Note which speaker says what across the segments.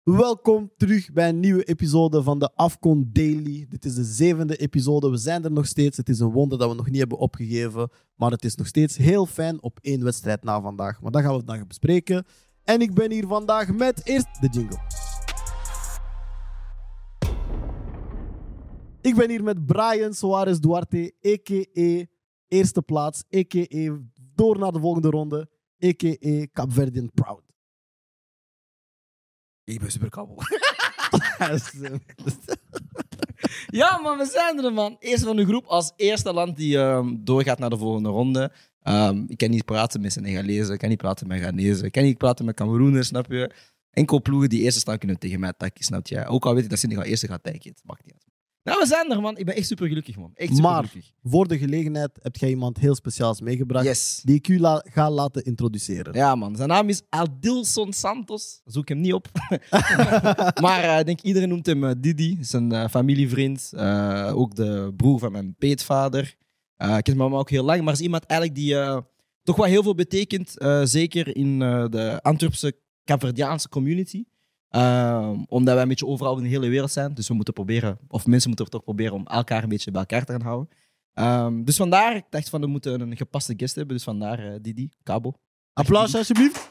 Speaker 1: Welkom terug bij een nieuwe episode van de Afcon Daily. Dit is de 7e episode. We zijn er nog steeds. Het is een wonder dat we nog niet hebben opgegeven. Maar het is nog steeds heel fijn op 1 wedstrijd na vandaag. Maar dat gaan we vandaag bespreken. En ik ben hier vandaag met eerst de jingle. Ik ben hier met Brian Soares Duarte, a.k.a. eerste plaats, a.k.a. door naar de volgende ronde, a.k.a. Capverdian Proud.
Speaker 2: Ik ben super kabbel. Ja, man, we zijn er, man. Eerste van de groep als eerste land die doorgaat naar de volgende ronde. Ik kan niet praten met Senegalezen, ik kan niet praten met Ghanezen, ik kan niet praten met Cameroeners, snap je? Enkel ploegen die eerste staan kunnen tegen mij takken, snap je? Ook al weet ik dat Senegal eerste gaat takken, het maakt niet uit. Nou, we zijn er, man. Ik ben echt super gelukkig, man. Echt super
Speaker 1: Maar
Speaker 2: gelukkig.
Speaker 1: voor de gelegenheid heb jij iemand heel speciaals meegebracht,
Speaker 2: Yes.
Speaker 1: die ik u ga laten introduceren.
Speaker 2: Ja, man. Zijn naam is Adilson Santos. Zoek hem niet op. Maar ik denk iedereen noemt hem Didi. Zijn familievriend. Ook de broer van mijn peetvader. Ik ken mijn mama ook heel lang. Maar is iemand eigenlijk die toch wel heel veel betekent. Zeker in de Antwerpse Capverdiaanse community. Omdat wij een beetje overal in de hele wereld zijn. Dus we moeten proberen, of mensen moeten toch proberen om elkaar een beetje bij elkaar te gaan houden. Dus vandaar, ik dacht van we moeten een gepaste guest hebben. Dus vandaar Didi, Cabo.
Speaker 1: Applaus alsjeblieft.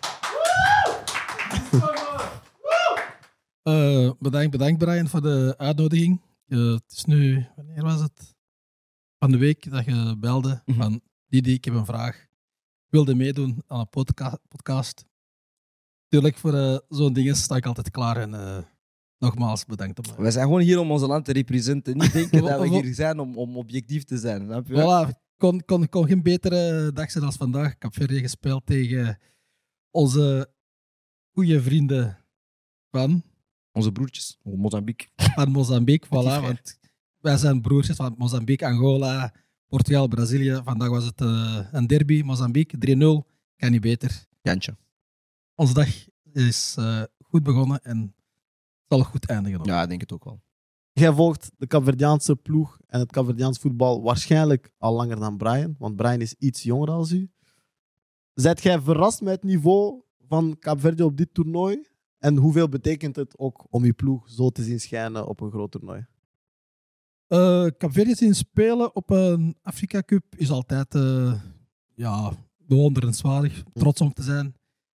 Speaker 3: Bedankt Brian voor de uitnodiging. Het is nu, wanneer was het? Van de week dat je belde van Didi, ik heb een vraag. Ik wilde meedoen aan een podcast. Tuurlijk, voor zo'n dingen sta ik altijd klaar en nogmaals bedankt.
Speaker 2: We zijn gewoon hier om ons land te representeren. Niet denken dat we hier zijn om objectief te zijn. Snap je?
Speaker 3: Voilà, kon geen betere dag zijn als vandaag. Ik heb verder gespeeld tegen onze goede vrienden van...
Speaker 2: Onze broertjes, Mozambique.
Speaker 3: Van Mozambique, voilà. Want wij zijn broertjes van Mozambique, Angola, Portugal, Brazilië. Vandaag was het een derby, Mozambique, 3-0. Kan niet beter.
Speaker 2: Jantje.
Speaker 3: Onze dag is goed begonnen en zal goed eindigen.
Speaker 2: Ja, ik denk het ook wel.
Speaker 1: Jij volgt de Capverdiaanse ploeg en het Capverdiaans voetbal waarschijnlijk al langer dan Brian, want Brian is iets jonger dan u. Zijt jij verrast met het niveau van Capverdië op dit toernooi? En hoeveel betekent het ook om je ploeg zo te zien schijnen op een groot toernooi?
Speaker 3: Capverdië zien spelen op een Afrika Cup is altijd bewonderenswaardig, trots om te zijn.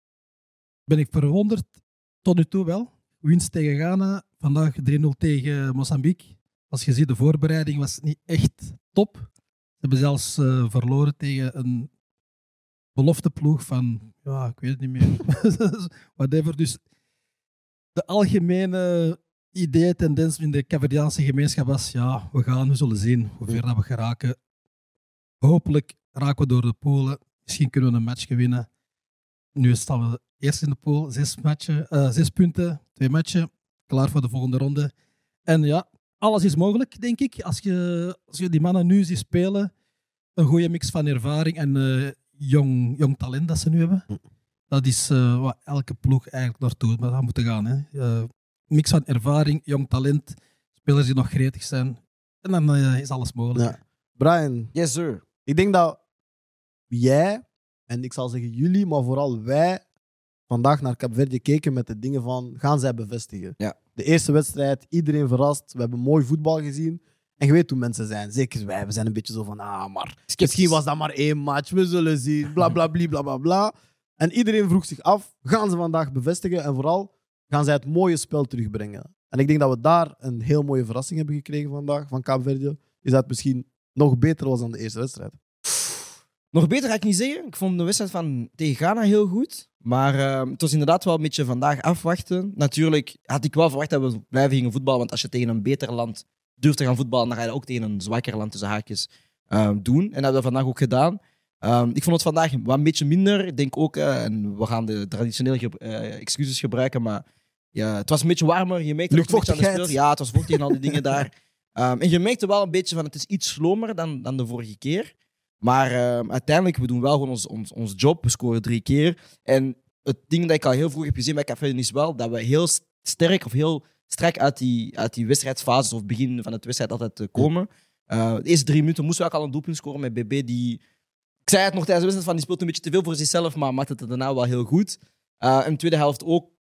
Speaker 3: Ben ik verwonderd tot nu toe wel. Winst tegen Ghana, vandaag 3-0 tegen Mozambique. Als je ziet, de voorbereiding was niet echt top. Ze hebben zelfs verloren tegen een belofteploeg van, ik weet het niet meer. Whatever. Dus de algemene idee, tendens in de Capverdiaanse gemeenschap was, we zullen zien hoe ver dat we geraken. Hopelijk raken we door de polen. Misschien kunnen we een match winnen. Nu staan we eerst in de pool, 6 punten, 2 matchen, klaar voor de volgende ronde. En ja, alles is mogelijk, denk ik. Als je die mannen nu ziet spelen, een goede mix van ervaring en jong talent dat ze nu hebben. Dat is wat elke ploeg eigenlijk naartoe moet gaan. Hè. Mix van ervaring, jong talent, spelers die nog gretig zijn. En dan is alles mogelijk.
Speaker 1: Ja. Brian,
Speaker 2: Yes, sir.
Speaker 1: ik denk dat jij, en ik zal zeggen jullie, maar vooral wij, vandaag naar Capverdië keken met de dingen van, gaan zij bevestigen?
Speaker 2: Ja.
Speaker 1: De eerste wedstrijd, iedereen verrast, we hebben mooi voetbal gezien. En je weet hoe mensen zijn, zeker wij, we zijn een beetje zo van, maar misschien was dat maar 1 match, we zullen zien, bla bla bla bla bla bla. En iedereen vroeg zich af, gaan ze vandaag bevestigen en vooral, gaan zij het mooie spel terugbrengen? En ik denk dat we daar een heel mooie verrassing hebben gekregen vandaag van Capverdië. Is dat het misschien nog beter was dan de eerste wedstrijd?
Speaker 2: Nog beter ga ik niet zeggen. Ik vond de wedstrijd van tegen Ghana heel goed. Maar het was inderdaad wel een beetje vandaag afwachten. Natuurlijk had ik wel verwacht dat we blijven gingen voetballen. Want als je tegen een beter land durft te gaan voetballen, dan ga je dat ook tegen een zwakker land tussen haakjes doen. En dat hebben we vandaag ook gedaan. Ik vond het vandaag wat een beetje minder. Ik denk ook, en we gaan de traditionele excuses gebruiken, maar ja, het was een beetje warmer. Je merkte ook een beetje aan de speel. Ja, het was vochtig en al die dingen daar. En je merkte wel een beetje van het is iets slomer dan de vorige keer. Maar uiteindelijk, we doen wel gewoon ons job. We scoren 3 keer. En het ding dat ik al heel vroeg heb gezien bij Capverdië is wel dat we heel sterk of heel strak uit die wedstrijdfases of begin van het wedstrijd altijd komen. De eerste 3 minuten moesten we ook al een doelpunt scoren met BB. Ik zei het nog tijdens de wedstrijd, die speelt een beetje te veel voor zichzelf, maar maakt het daarna wel heel goed. En de tweede helft ook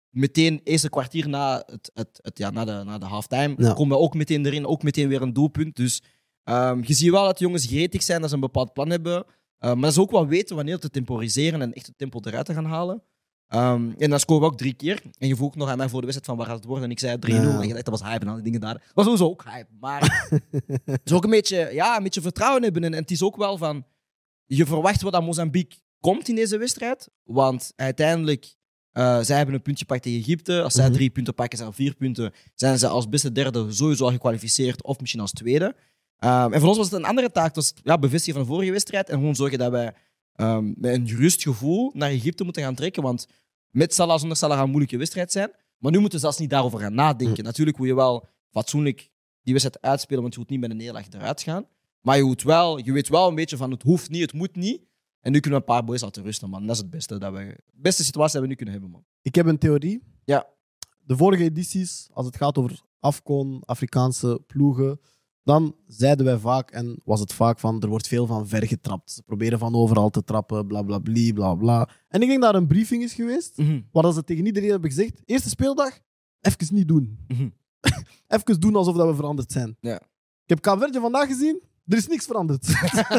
Speaker 2: meteen eerste kwartier na de halftime komen we ook meteen erin, ook meteen weer een doelpunt. Dus je ziet wel dat de jongens gretig zijn, dat ze een bepaald plan hebben. Maar dat ze ook wel weten wanneer te temporiseren en echt het tempo eruit te gaan halen. En dan scoren we ook 3 keer. En je vroeg nog aan mij voor de wedstrijd van waar gaat het worden. En ik zei 3-0. En je dacht, dat was hype en al die dingen daar. Dat was sowieso ook hype. Maar het is ook een beetje vertrouwen hebben. En het is ook wel van... Je verwacht wat aan Mozambique komt in deze wedstrijd. Want uiteindelijk... zij hebben een puntje gepakt tegen Egypte. Als zij 3 punten pakken, zijn 4 punten. Zijn ze als beste derde sowieso al gekwalificeerd. Of misschien als tweede. En voor ons was het een andere taak. Dat was bevestigen van de vorige wedstrijd. En gewoon zorgen dat wij met een gerust gevoel naar Egypte moeten gaan trekken. Want met Salah, zonder Salah gaat een moeilijke wedstrijd zijn. Maar nu moeten we zelfs niet daarover gaan nadenken. Natuurlijk moet je wel fatsoenlijk die wedstrijd uitspelen, want je moet niet met een nederlaag eruit gaan. Maar je weet wel een beetje van het hoeft niet, het moet niet. En nu kunnen we een paar boys laten rusten, man. Dat is het beste. De beste situatie dat we nu kunnen hebben, man.
Speaker 1: Ik heb een theorie.
Speaker 2: Ja.
Speaker 1: De vorige edities, als het gaat over AFCON, Afrikaanse ploegen, dan zeiden wij vaak, en was het vaak van, er wordt veel van ver getrapt. Ze proberen van overal te trappen, bla bla bla bla bla. En ik denk dat er een briefing is geweest, waar ze tegen iedereen hebben gezegd, eerste speeldag, even niet doen. Even doen alsof dat we veranderd zijn.
Speaker 2: Ja.
Speaker 1: Ik heb Kaapverdië vandaag gezien, er is niks veranderd.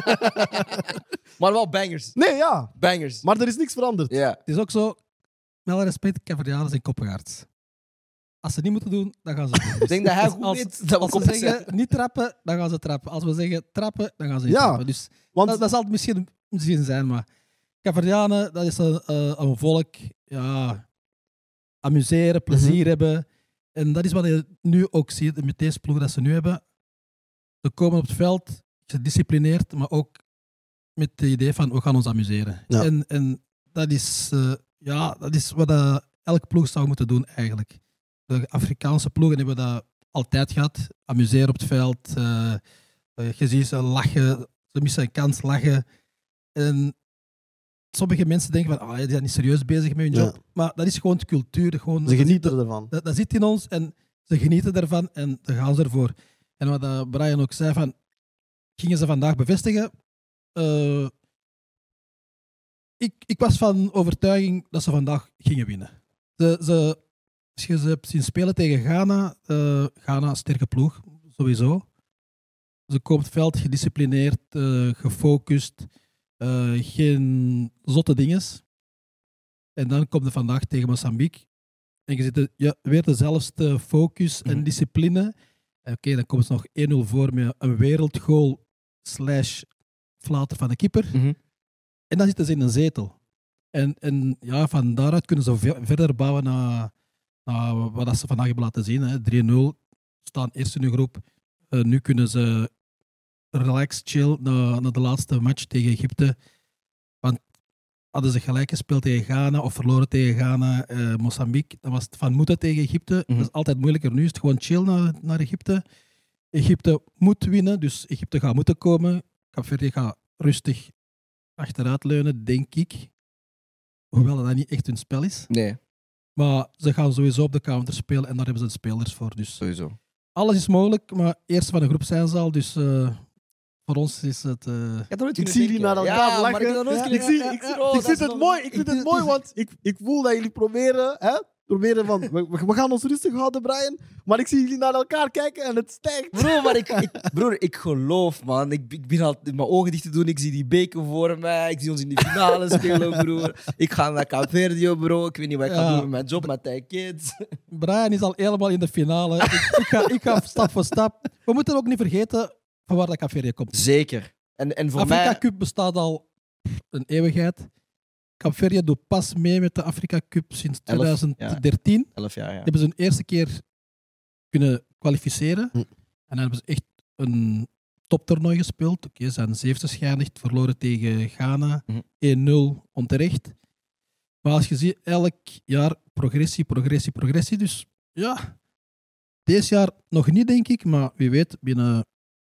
Speaker 2: Maar wel bangers.
Speaker 1: Nee, ja.
Speaker 2: Bangers.
Speaker 1: Maar er is niks veranderd.
Speaker 2: Ja.
Speaker 3: Het is ook zo, met alle respect, Caverdianen zijn koppengaards. Als ze niet moeten doen, dan gaan ze het doen.
Speaker 2: Ik denk dat hij goed
Speaker 3: Als-
Speaker 2: weet dat we
Speaker 3: Als we
Speaker 2: koppen
Speaker 3: zeggen
Speaker 2: zijn.
Speaker 3: niet trappen, dan gaan ze trappen. Als we zeggen trappen, dan gaan ze niet
Speaker 1: Ja,
Speaker 3: trappen. Dus
Speaker 1: Want
Speaker 3: dat zal het misschien zijn, maar Caverdianen, dat is een volk, ja, amuseren, plezier hebben. En dat is wat je nu ook ziet met deze ploeg dat ze nu hebben. Ze komen op het veld, gedisciplineerd, maar ook met het idee van we gaan ons amuseren.
Speaker 1: Ja.
Speaker 3: En dat is wat elke ploeg zou moeten doen eigenlijk. De Afrikaanse ploegen hebben dat altijd gehad. Amuseren op het veld. Je ziet ze lachen. Ze missen een kans lachen. En sommige mensen denken van, die zijn niet serieus bezig met hun job.
Speaker 1: Ja.
Speaker 3: Maar dat is gewoon de cultuur. Gewoon,
Speaker 1: ze genieten ervan.
Speaker 3: dat zit in ons en ze genieten ervan en daar gaan ze ervoor. En wat Brian ook zei, van, gingen ze vandaag bevestigen? Ik was van overtuiging dat ze vandaag gingen winnen. Als je ze hebt zien spelen tegen Ghana, Ghana, sterke ploeg, sowieso. Ze komen op het veld gedisciplineerd, gefocust, geen zotte dinges. En dan komt er vandaag tegen Mozambique. En je ziet weer dezelfde focus en discipline. Oké, dan komen ze nog 1-0 voor met een wereldgoal / flater van de keeper. En dan zitten ze in een zetel. En ja, van daaruit kunnen ze verder bouwen naar wat ze vandaag hebben laten zien. Hè. 3-0, staan eerst in de groep. Nu kunnen ze relax, chill naar de laatste match tegen Egypte. Want hadden ze gelijk gespeeld tegen Ghana of verloren tegen Ghana, Mozambique, dan was het van moeten tegen Egypte. Dat is altijd moeilijker. Nu is het gewoon chill naar Egypte. Egypte moet winnen, dus Egypte gaat moeten komen. Kaapverdië gaat rustig achteruit leunen, denk ik. Hoewel dat niet echt hun spel is.
Speaker 2: Nee,
Speaker 3: Maar ze gaan sowieso op de counter spelen en daar hebben ze de spelers voor. Dus
Speaker 2: sowieso.
Speaker 3: alles is mogelijk, maar eerst van de groep zijn ze al. Dus voor ons is het...
Speaker 1: Ik zie jullie naar elkaar lachen.
Speaker 2: Maar ik heb dat nooit kunnen denken.
Speaker 1: Ik vind het mooi. Ik vind het mooi, want ik voel dat jullie proberen, van, we gaan ons rustig houden, Brian. Maar ik zie jullie naar elkaar kijken en het stijgt.
Speaker 2: Bro, maar ik geloof, man. Ik ben al mijn ogen dicht te doen. Ik zie die beker voor mij. Ik zie ons in de finale spelen, broer. Ik ga naar Kaapverdië, bro. Ik weet niet wat ik ga doen met mijn job, met die kids.
Speaker 3: Brian is al helemaal in de finale. ik ga stap voor stap. We moeten ook niet vergeten van waar dat Kaapverdië komt.
Speaker 2: Zeker. En voor
Speaker 3: Afrika
Speaker 2: mij...
Speaker 3: Cup bestaat al een eeuwigheid. Kaapverdië doet pas mee met de Afrika Cup sinds 2013.
Speaker 2: 11 jaar, ja.
Speaker 3: Hebben ze een eerste keer kunnen kwalificeren. En dan hebben ze echt een toptoernooi gespeeld. Oké, ze zijn zevende geëindigd, verloren tegen Ghana. 1-0 onterecht. Maar als je ziet, elk jaar progressie. Dus ja, deze jaar nog niet, denk ik. Maar wie weet, binnen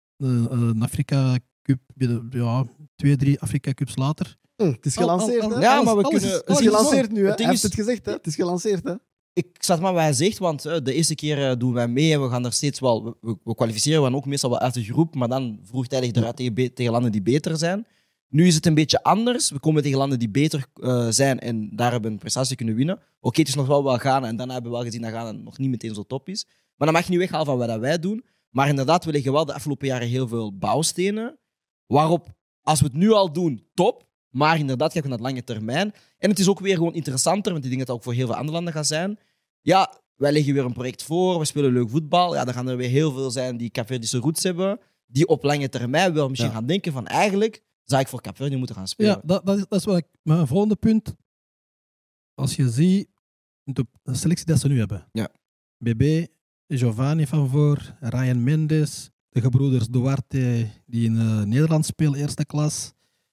Speaker 3: een Afrika Cup, binnen 2-3 Afrika Cups later.
Speaker 1: Het is gelanceerd, hè?
Speaker 2: Ja, maar we
Speaker 3: alles
Speaker 2: kunnen...
Speaker 1: Het is gelanceerd nu, hè?
Speaker 2: Het
Speaker 1: Hij
Speaker 2: ding
Speaker 1: heeft
Speaker 2: is-
Speaker 1: het gezegd, hè? Het is gelanceerd, hè?
Speaker 2: Ik zat maar wat hij zegt, want de eerste keer doen wij mee en we gaan er steeds wel... We kwalificeren we ook meestal wel uit de groep, maar dan vroegtijdig eruit tegen landen die beter zijn. Nu is het een beetje anders. We komen tegen landen die beter zijn en daar hebben we een prestatie kunnen winnen. Oké, het is nog wel Ghana en daarna hebben we wel gezien dat Ghana nog niet meteen zo top is. Maar dat mag je niet weghalen van wat wij doen. Maar inderdaad, we leggen wel de afgelopen jaren heel veel bouwstenen. Waarop, als we het nu al doen, top. Maar inderdaad, kijken we naar het lange termijn. En het is ook weer gewoon interessanter, want ik denk dat het ook voor heel veel andere landen gaat zijn. Ja, wij leggen weer een project voor, we spelen leuk voetbal. Ja, dan gaan er weer heel veel zijn die Capverdische roots hebben, die op lange termijn wel misschien gaan denken van eigenlijk zou ik voor Capverdi moeten gaan spelen.
Speaker 3: Ja, dat is wat ik... Mijn volgende punt. Als je ziet de selectie dat ze nu hebben.
Speaker 2: Ja.
Speaker 3: BB, Giovanni van voor, Ryan Mendes, de gebroeders Duarte die in Nederland spelen, eerste klas.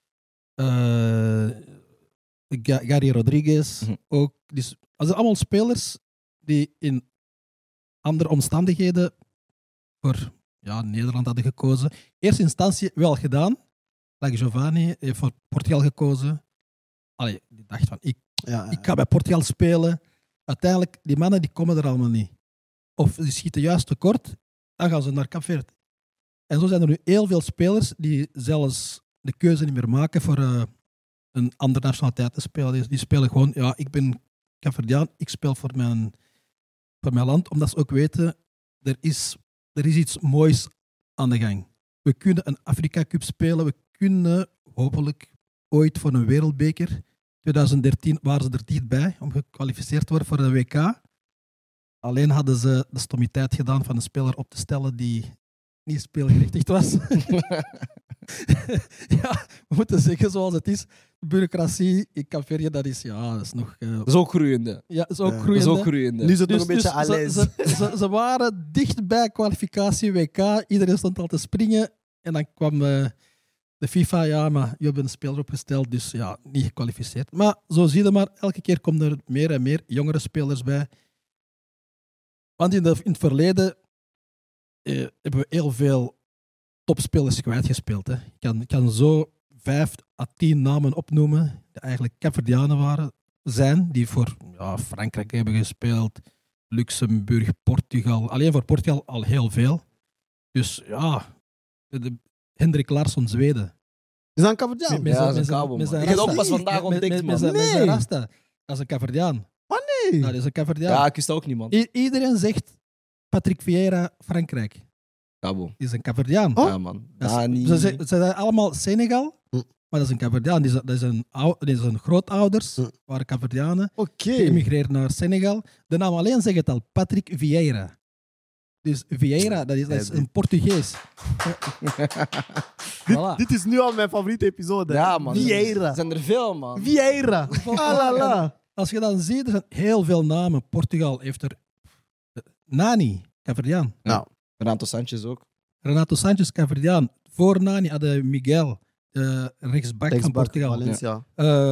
Speaker 3: Gary Rodriguez ook. Dus, dat zijn allemaal spelers die in andere omstandigheden voor Nederland hadden gekozen. Eerste instantie wel gedaan. Like Giovanni heeft voor Portugal gekozen. Allee, die dacht van, ik ga bij Portugal spelen. Uiteindelijk, die mannen die komen er allemaal niet. Of die schieten juist tekort, dan gaan ze naar Capverde. En zo zijn er nu heel veel spelers die zelfs de keuze niet meer maken voor een andere nationaliteit te spelen. Die spelen gewoon, ik ben Capverdiaan, ik speel voor mijn land, omdat ze ook weten, er is iets moois aan de gang. We kunnen een Afrika Cup spelen, we kunnen hopelijk ooit voor een wereldbeker. 2013 waren ze er dichtbij om gekwalificeerd te worden voor de WK. Alleen hadden ze de stomiteit gedaan van een speler op te stellen die niet speelgerechtigd was. Ja, we moeten zeggen zoals het is. De bureaucratie in Capverdië, dat is nog...
Speaker 2: Dat is ook groeiende.
Speaker 3: Ja, dat is ook groeiende.
Speaker 1: Nu is het nog een beetje alleen.
Speaker 3: Ze waren dicht bij kwalificatie WK. Iedereen stond al te springen. En dan kwam de FIFA, maar je hebt een speler opgesteld, dus niet gekwalificeerd. Maar zo zie je maar, elke keer komen er meer en meer jongere spelers bij. Want in het verleden hebben we heel veel topspelers kwijtgespeeld. Hè. Ik kan zo 5 à 10 namen opnoemen die eigenlijk Capverdianen zijn, die voor Frankrijk hebben gespeeld, Luxemburg, Portugal. Alleen voor Portugal al heel veel. Dus Hendrik Larsson, Zweden.
Speaker 1: Is dat een Capverdiaan?
Speaker 2: Ja, dat is een kabel, man. Ik heb het ook pas vandaag ontdekt, man.
Speaker 3: Met zijn rasta. Dat is een Capverdiaan.
Speaker 1: Nee.
Speaker 3: Dat is een Capverdiaan.
Speaker 2: Ja, ik wist dat ook niet, man.
Speaker 3: Iedereen zegt Patrick Vieira, Frankrijk.
Speaker 2: Kabel.
Speaker 3: Die is een Capverdiaan.
Speaker 2: Ja, man.
Speaker 3: Ze zijn allemaal Senegal, maar dat is een Capverdiaan. Die is een grootouders, waren Capverdianen.
Speaker 1: Oké.
Speaker 3: Die emigreerden naar Senegal. De naam alleen zegt het al, Patrick Vieira. Dus Vieira, dat is een Portugees.
Speaker 1: Dit is nu al mijn favoriete episode.
Speaker 2: Ja, man.
Speaker 1: Vieira.
Speaker 2: Er zijn er veel, man.
Speaker 1: Vieira. Alala.
Speaker 3: Als je dan ziet, er zijn heel veel namen. Portugal heeft er Nani, Capverdiaan.
Speaker 2: Nou. Renato Sanchez ook.
Speaker 3: Renato Sanchez, Capverdiaan. Voor Nani hadden Miguel, rechtsback van Portugal.
Speaker 1: Valencia.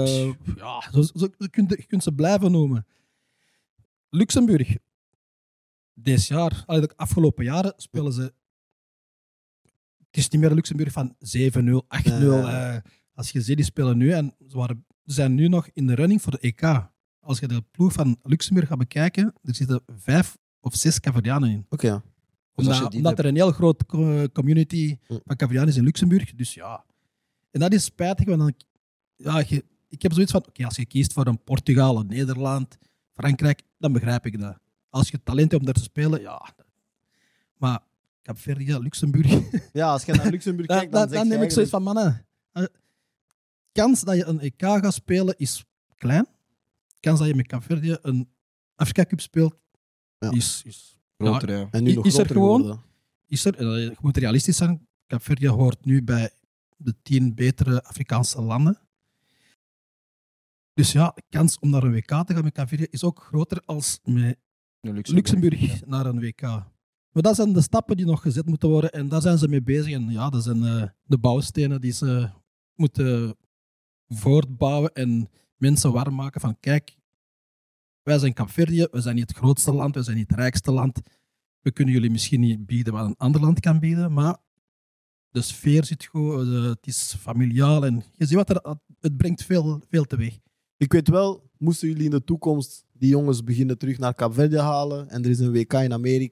Speaker 3: Je kunt ze blijven noemen. Luxemburg. Dit jaar, de afgelopen jaren, spelen ze... Het is niet meer Luxemburg van 7-0, 8-0. Als je ziet, die spelen nu en ze zijn nu nog in de running voor de EK. Als je de ploeg van Luxemburg gaat bekijken, er zitten 5 of 6 Capverdianen in.
Speaker 1: Oké.
Speaker 3: Omdat er een heel groot community van Capverdianen is in Luxemburg. Dus ja. En dat is spijtig, want ik heb zoiets van, als je kiest voor een Portugal, een Nederland, Frankrijk, dan begrijp ik dat. Als je talent hebt om daar te spelen, Maar Capverdië, Luxemburg...
Speaker 1: Ja, als je naar Luxemburg kijkt, dan
Speaker 3: neem ik zoiets van, mannen, kans dat je een EK gaat spelen is klein. Kans dat je met Capverdië een Afrika Cup speelt, is
Speaker 2: groter, ja.
Speaker 1: En nu nog
Speaker 3: is er
Speaker 1: groter
Speaker 3: gewoon.
Speaker 1: geworden.
Speaker 3: Je moet realistisch zijn. Capverdië hoort nu bij de 10 betere Afrikaanse landen. Dus de kans om naar een WK te gaan met Capverdië is ook groter als met Luxemburg naar een WK. Maar dat zijn de stappen die nog gezet moeten worden en daar zijn ze mee bezig. En dat zijn de bouwstenen die ze moeten voortbouwen en mensen warm maken van kijk, wij zijn Capverdië, we zijn niet het grootste land, we zijn niet het rijkste land. We kunnen jullie misschien niet bieden wat een ander land kan bieden, maar de sfeer zit goed, het is familiaal en je ziet het brengt veel teweeg.
Speaker 1: Ik weet wel, moesten jullie in de toekomst die jongens beginnen terug naar Capverdië halen en er is een WK in Amerika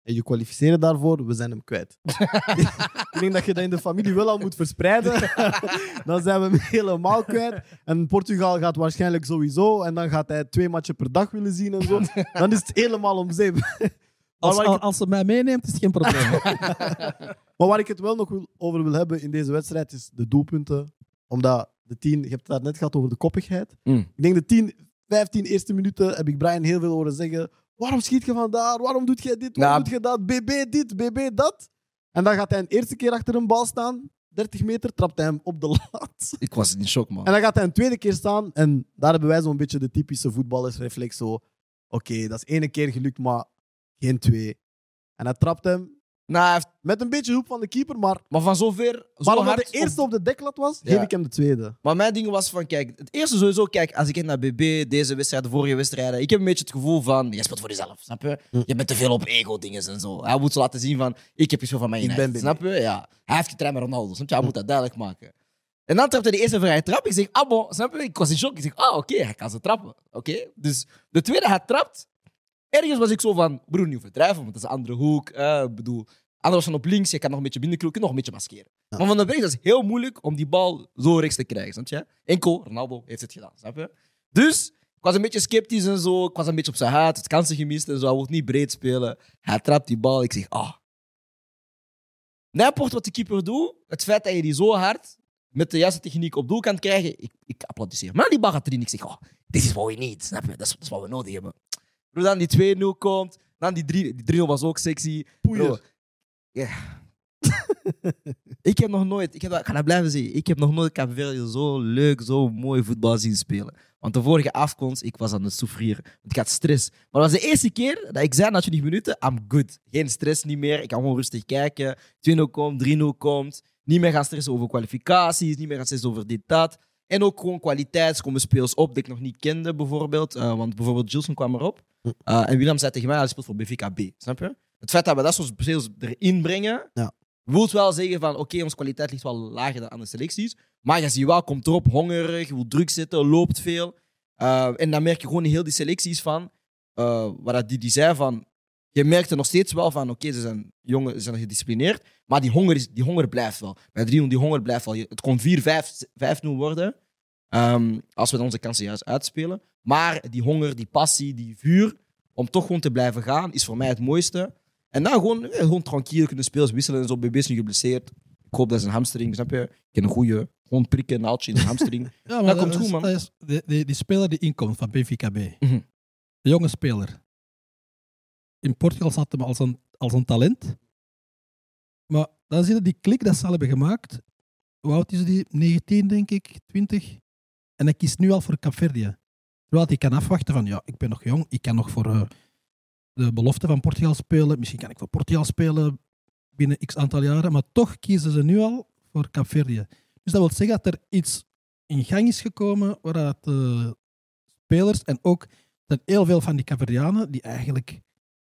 Speaker 1: en je kwalificeren daarvoor, we zijn hem kwijt. Ik denk dat je dat in de familie wel al moet verspreiden. Dan zijn we hem helemaal kwijt. En Portugal gaat waarschijnlijk sowieso. En dan gaat hij 2 matchen per dag willen zien en zo. Dan is het helemaal om zeep.
Speaker 3: Als ze mij meeneemt, is het geen probleem.
Speaker 1: Maar waar ik het wel nog over wil hebben in deze wedstrijd, is de doelpunten. Omdat de 10, je hebt het daar net gehad over de koppigheid. Ik denk de 10, 15 eerste minuten heb ik Brian heel veel horen zeggen. Waarom schiet je van daar? Waarom doet jij dit? Waarom doet je dat? BB dit, BB dat. En dan gaat hij een eerste keer achter een bal staan. 30 meter, trapt hij hem op de lat.
Speaker 2: Ik was in shock, man.
Speaker 1: En dan gaat hij een tweede keer staan. En daar hebben wij zo'n beetje de typische voetballersreflex. Zo, oké, dat is 1 keer gelukt, maar geen 2. En hij trapt hem.
Speaker 2: Nou, hij heeft...
Speaker 1: Met een beetje hulp van de keeper, maar
Speaker 2: Maar van zover...
Speaker 1: maar
Speaker 2: zo
Speaker 1: omdat
Speaker 2: hard
Speaker 1: de eerste op de deklat was,
Speaker 2: Ja.
Speaker 1: geef ik hem de tweede.
Speaker 2: Maar mijn ding was van, kijk, het eerste sowieso, kijk, als ik kijk naar BB, deze wedstrijd, de vorige wedstrijden, ik heb een beetje het gevoel van, jij speelt voor jezelf, snap je? Je bent te veel op ego-dingen en zo. Hij moet zo laten zien van, ik heb gespeeld van mijn
Speaker 1: Ik ben
Speaker 2: United,
Speaker 1: BB.
Speaker 2: snap je? Ja. Hij heeft getraind met Ronaldo, snap je? Hij moet dat duidelijk maken. En dan trapt hij de eerste vrije trap. Ik zeg, bon, snap je? Ik was in shock. Ik zeg, oké, hij kan ze trappen. Oké. Dus de tweede, hij trapt. Ergens was ik zo van, broer, niet overdrijven, want dat is een andere hoek. Ik bedoel, anders van op links, je kan nog een beetje binnenkroeken, nog een beetje maskeren.
Speaker 1: Ja.
Speaker 2: Maar van de rechts is het heel moeilijk om die bal zo rechts te krijgen, snap je? Enkel, Ronaldo heeft het gedaan, snap je? Dus, ik was een beetje sceptisch en zo. Ik was een beetje op zijn haat, het kansen gemist en zo. Hij wil niet breed spelen. Hij trapt die bal. Ik zeg, N'importe wat de keeper doet, het feit dat je die zo hard met de juiste techniek op doel kan krijgen, ik applaudisseer. Maar die bal gaat erin. Ik zeg, dit is wat we niet, snap je? Dat is wat we nodig hebben. Bro, dan die 2-0 komt, dan die 3-0 was ook sexy. Bro, ja. Ik ga dat blijven zeggen, ik heb nog nooit Cape Verde zo leuk, zo mooi voetbal zien spelen. Want de vorige afkomst, ik was aan het souffrieren. Want ik had stress. Maar dat was de eerste keer dat ik zei na 20 minuten, I'm good. Geen stress niet meer, ik kan gewoon rustig kijken. 2-0 komt, 3-0 komt. Niet meer gaan stressen over kwalificaties, niet meer gaan stressen over dit, dat. En ook gewoon kwaliteit. Komen spelers op die ik nog niet kende, bijvoorbeeld. Want bijvoorbeeld Gilson kwam erop. En Willem zei tegen mij, hij speelt voor BVKB. Snap je? Het feit dat we dat soort spelers erin brengen, wil wel zeggen van, oké, onze kwaliteit ligt wel lager dan andere selecties. Maar je ziet wel, komt erop, hongerig, je wil druk zetten, loopt veel. En dan merk je gewoon in heel die selecties van, wat die zei van, je merkt er nog steeds wel van, oké, ze zijn jongen, ze zijn gedisciplineerd, maar die honger blijft wel. Bij 3-0, die honger blijft wel. Het kon 4-5-0 worden, als we dan onze kansen juist uitspelen. Maar die honger, die passie, die vuur, om toch gewoon te blijven gaan, is voor mij het mooiste. En dan gewoon tranquil kunnen spelers wisselen en zo. BB is nu geblesseerd. Ik hoop dat zijn hamstring, snap je? Ik ken een goede, gewoon prikken, een naaldje in de hamstring.
Speaker 3: Ja, maar
Speaker 2: dat komt goed, man.
Speaker 3: Dat is die speler die inkomt van BVKB.
Speaker 2: Mhm.
Speaker 3: Een jonge speler. In Portugal zat hem als een talent. Maar dan zie je die klik dat ze al hebben gemaakt. Hoe oud is die? 19, denk ik, 20. En hij kiest nu al voor Capverdië. Terwijl hij kan afwachten van, ja, ik ben nog jong. Ik kan nog voor de belofte van Portugal spelen. Misschien kan ik voor Portugal spelen binnen x aantal jaren. Maar toch kiezen ze nu al voor Capverdië. Dus dat wil zeggen dat er iets in gang is gekomen waar de spelers en ook dat heel veel van die Capverdianen die eigenlijk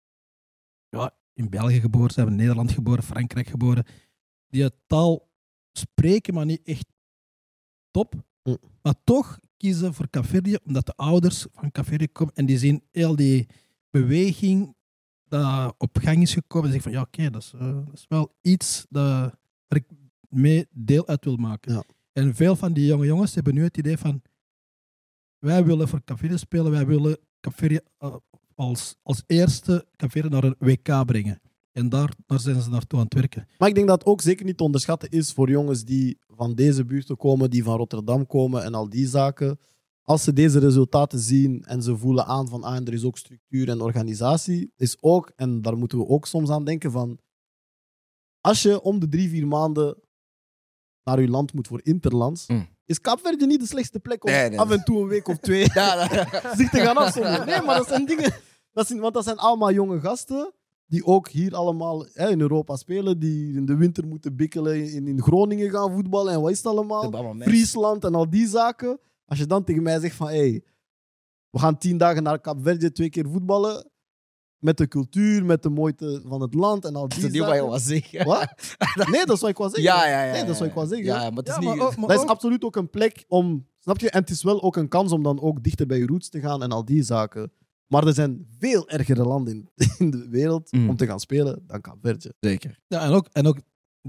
Speaker 3: in België geboren zijn, in Nederland geboren, Frankrijk geboren, die het taal spreken, maar niet echt top. Maar toch kiezen voor Capverdië, omdat de ouders van Capverdië komen en die zien heel die beweging dat op gang is gekomen. En zeggen van, ja, oké, dat is wel iets waar ik mee deel uit wil maken.
Speaker 1: Ja.
Speaker 3: En veel van die jonge jongens hebben nu het idee van, wij willen voor Capverdië spelen, wij willen Capverdië als eerste Capverdië naar een WK brengen. En daar zijn ze naartoe aan het werken.
Speaker 1: Maar ik denk dat het ook zeker niet te onderschatten is voor jongens die van deze buurten komen, die van Rotterdam komen en al die zaken. Als ze deze resultaten zien en ze voelen aan van er is ook structuur en organisatie, is ook, en daar moeten we ook soms aan denken van, als je om de 3-4 maanden naar je land moet voor interlands, is Kaapverdië niet de slechtste plek om af en toe een week of 2 zich te gaan afzonderen. Nee, maar dat zijn dingen... Want dat zijn allemaal jonge gasten die ook hier allemaal in Europa spelen, die in de winter moeten bikkelen, in Groningen gaan voetballen en wat is het allemaal? Friesland en al die zaken. Als je dan tegen mij zegt van, we gaan 10 dagen naar Kaapverdië 2 keer voetballen, met de cultuur, met de mooite van het land en al die zaken.
Speaker 2: Dat is niet wat je was zeggen.
Speaker 1: Wat? Nee, dat is wat ik was zeggen.
Speaker 2: Ja.
Speaker 1: Nee, dat is wat ik was zeggen.
Speaker 2: Ja, maar het is niet...
Speaker 1: Dat is absoluut ook een plek om... Snap je? En het is wel ook een kans om dan ook dichter bij je roots te gaan en al die zaken. Maar er zijn veel ergere landen in de wereld om te gaan spelen dan Kaapverdië.
Speaker 2: Zeker.
Speaker 3: Ja, en ook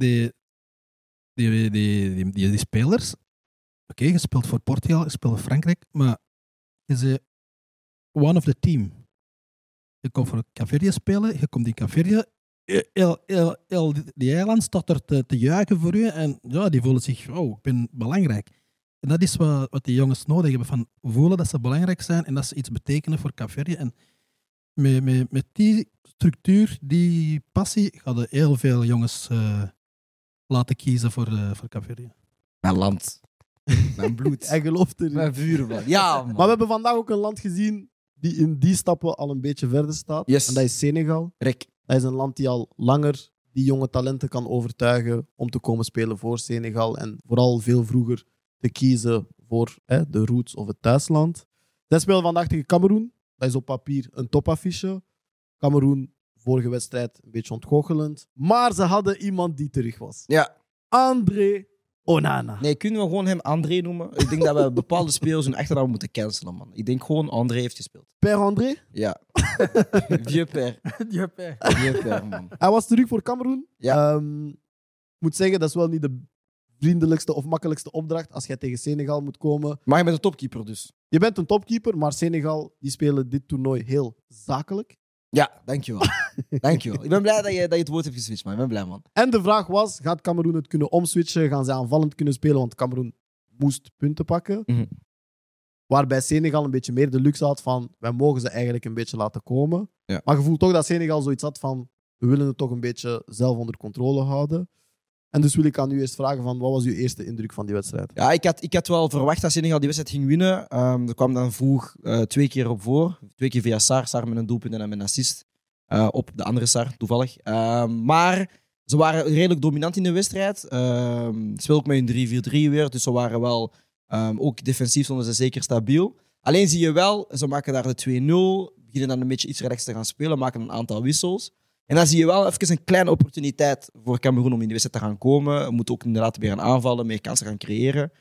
Speaker 3: die spelers. Oké, je speelt voor Portugal, je speelt voor Frankrijk, maar je is one of the team. Je komt voor Kaapverdië spelen, je komt in Kaapverdië. Heel die eiland staat er te juichen voor u en ja, die voelen zich, ik ben belangrijk. En dat is wat die jongens nodig hebben, van voelen dat ze belangrijk zijn en dat ze iets betekenen voor Kaapverdië. En met die structuur, die passie, gaan er heel veel jongens laten kiezen voor Kaapverdië.
Speaker 2: Mijn land. Mijn bloed.
Speaker 1: Hij gelooft erin.
Speaker 2: Mijn vuur, man. Ja, man.
Speaker 1: Maar we hebben vandaag ook een land gezien die in die stappen al een beetje verder staat.
Speaker 2: Yes.
Speaker 1: En dat is Senegal.
Speaker 2: Rick.
Speaker 1: Dat is een land die al langer die jonge talenten kan overtuigen om te komen spelen voor Senegal. En vooral veel vroeger te kiezen voor de roots of het thuisland. Zij spelen vandaag tegen Cameroen. Dat is op papier een topaffiche. Cameroen, vorige wedstrijd een beetje ontgoochelend. Maar ze hadden iemand die terug was.
Speaker 2: Ja.
Speaker 1: André Onana.
Speaker 2: Nee, kunnen we gewoon hem André noemen? Ik denk dat we bepaalde spelers hun achternaam moeten cancelen, man. Ik denk gewoon André heeft gespeeld.
Speaker 1: Père André.
Speaker 2: Ja. Vieux père. Vieux père, man.
Speaker 1: Hij was terug voor Cameroen.
Speaker 2: Ja.
Speaker 1: Ik moet zeggen, dat is wel niet de vriendelijkste of makkelijkste opdracht als jij tegen Senegal moet komen.
Speaker 2: Maar je bent de topkeeper dus.
Speaker 1: Je bent een topkeeper, maar Senegal die spelen dit toernooi heel zakelijk.
Speaker 2: Ja, dankjewel. Dankjewel. Ik ben blij dat je het woord hebt geswitcht, man. Ik ben blij, man.
Speaker 1: En de vraag was, gaat Cameroen het kunnen omswitchen? Gaan ze aanvallend kunnen spelen? Want Cameroen moest punten pakken.
Speaker 2: Mhm.
Speaker 1: Waarbij Senegal een beetje meer de luxe had van, wij mogen ze eigenlijk een beetje laten komen.
Speaker 2: Ja.
Speaker 1: Maar je voelt toch dat Senegal zoiets had van, we willen het toch een beetje zelf onder controle houden. En dus wil ik aan u eerst vragen van, wat was uw eerste indruk van die wedstrijd?
Speaker 2: Ja, ik had wel verwacht dat Senegal die wedstrijd ging winnen. Er kwam dan vroeg 2 keer op voor. 2 keer via Sarr met een doelpunt en dan met een assist. Op de andere Sarr, toevallig. Maar ze waren redelijk dominant in de wedstrijd. Ze speelden ook met een 3-4-3 weer. Dus ze waren wel, ook defensief stonden ze zeker stabiel. Alleen zie je wel, ze maken daar de 2-0. Beginnen dan een beetje iets relaxed te gaan spelen. Maken een aantal wissels. En dan zie je wel even een kleine opportuniteit voor Cameroen om in de wedstrijd te gaan komen. We moeten ook inderdaad weer gaan aanvallen, meer kansen gaan creëren.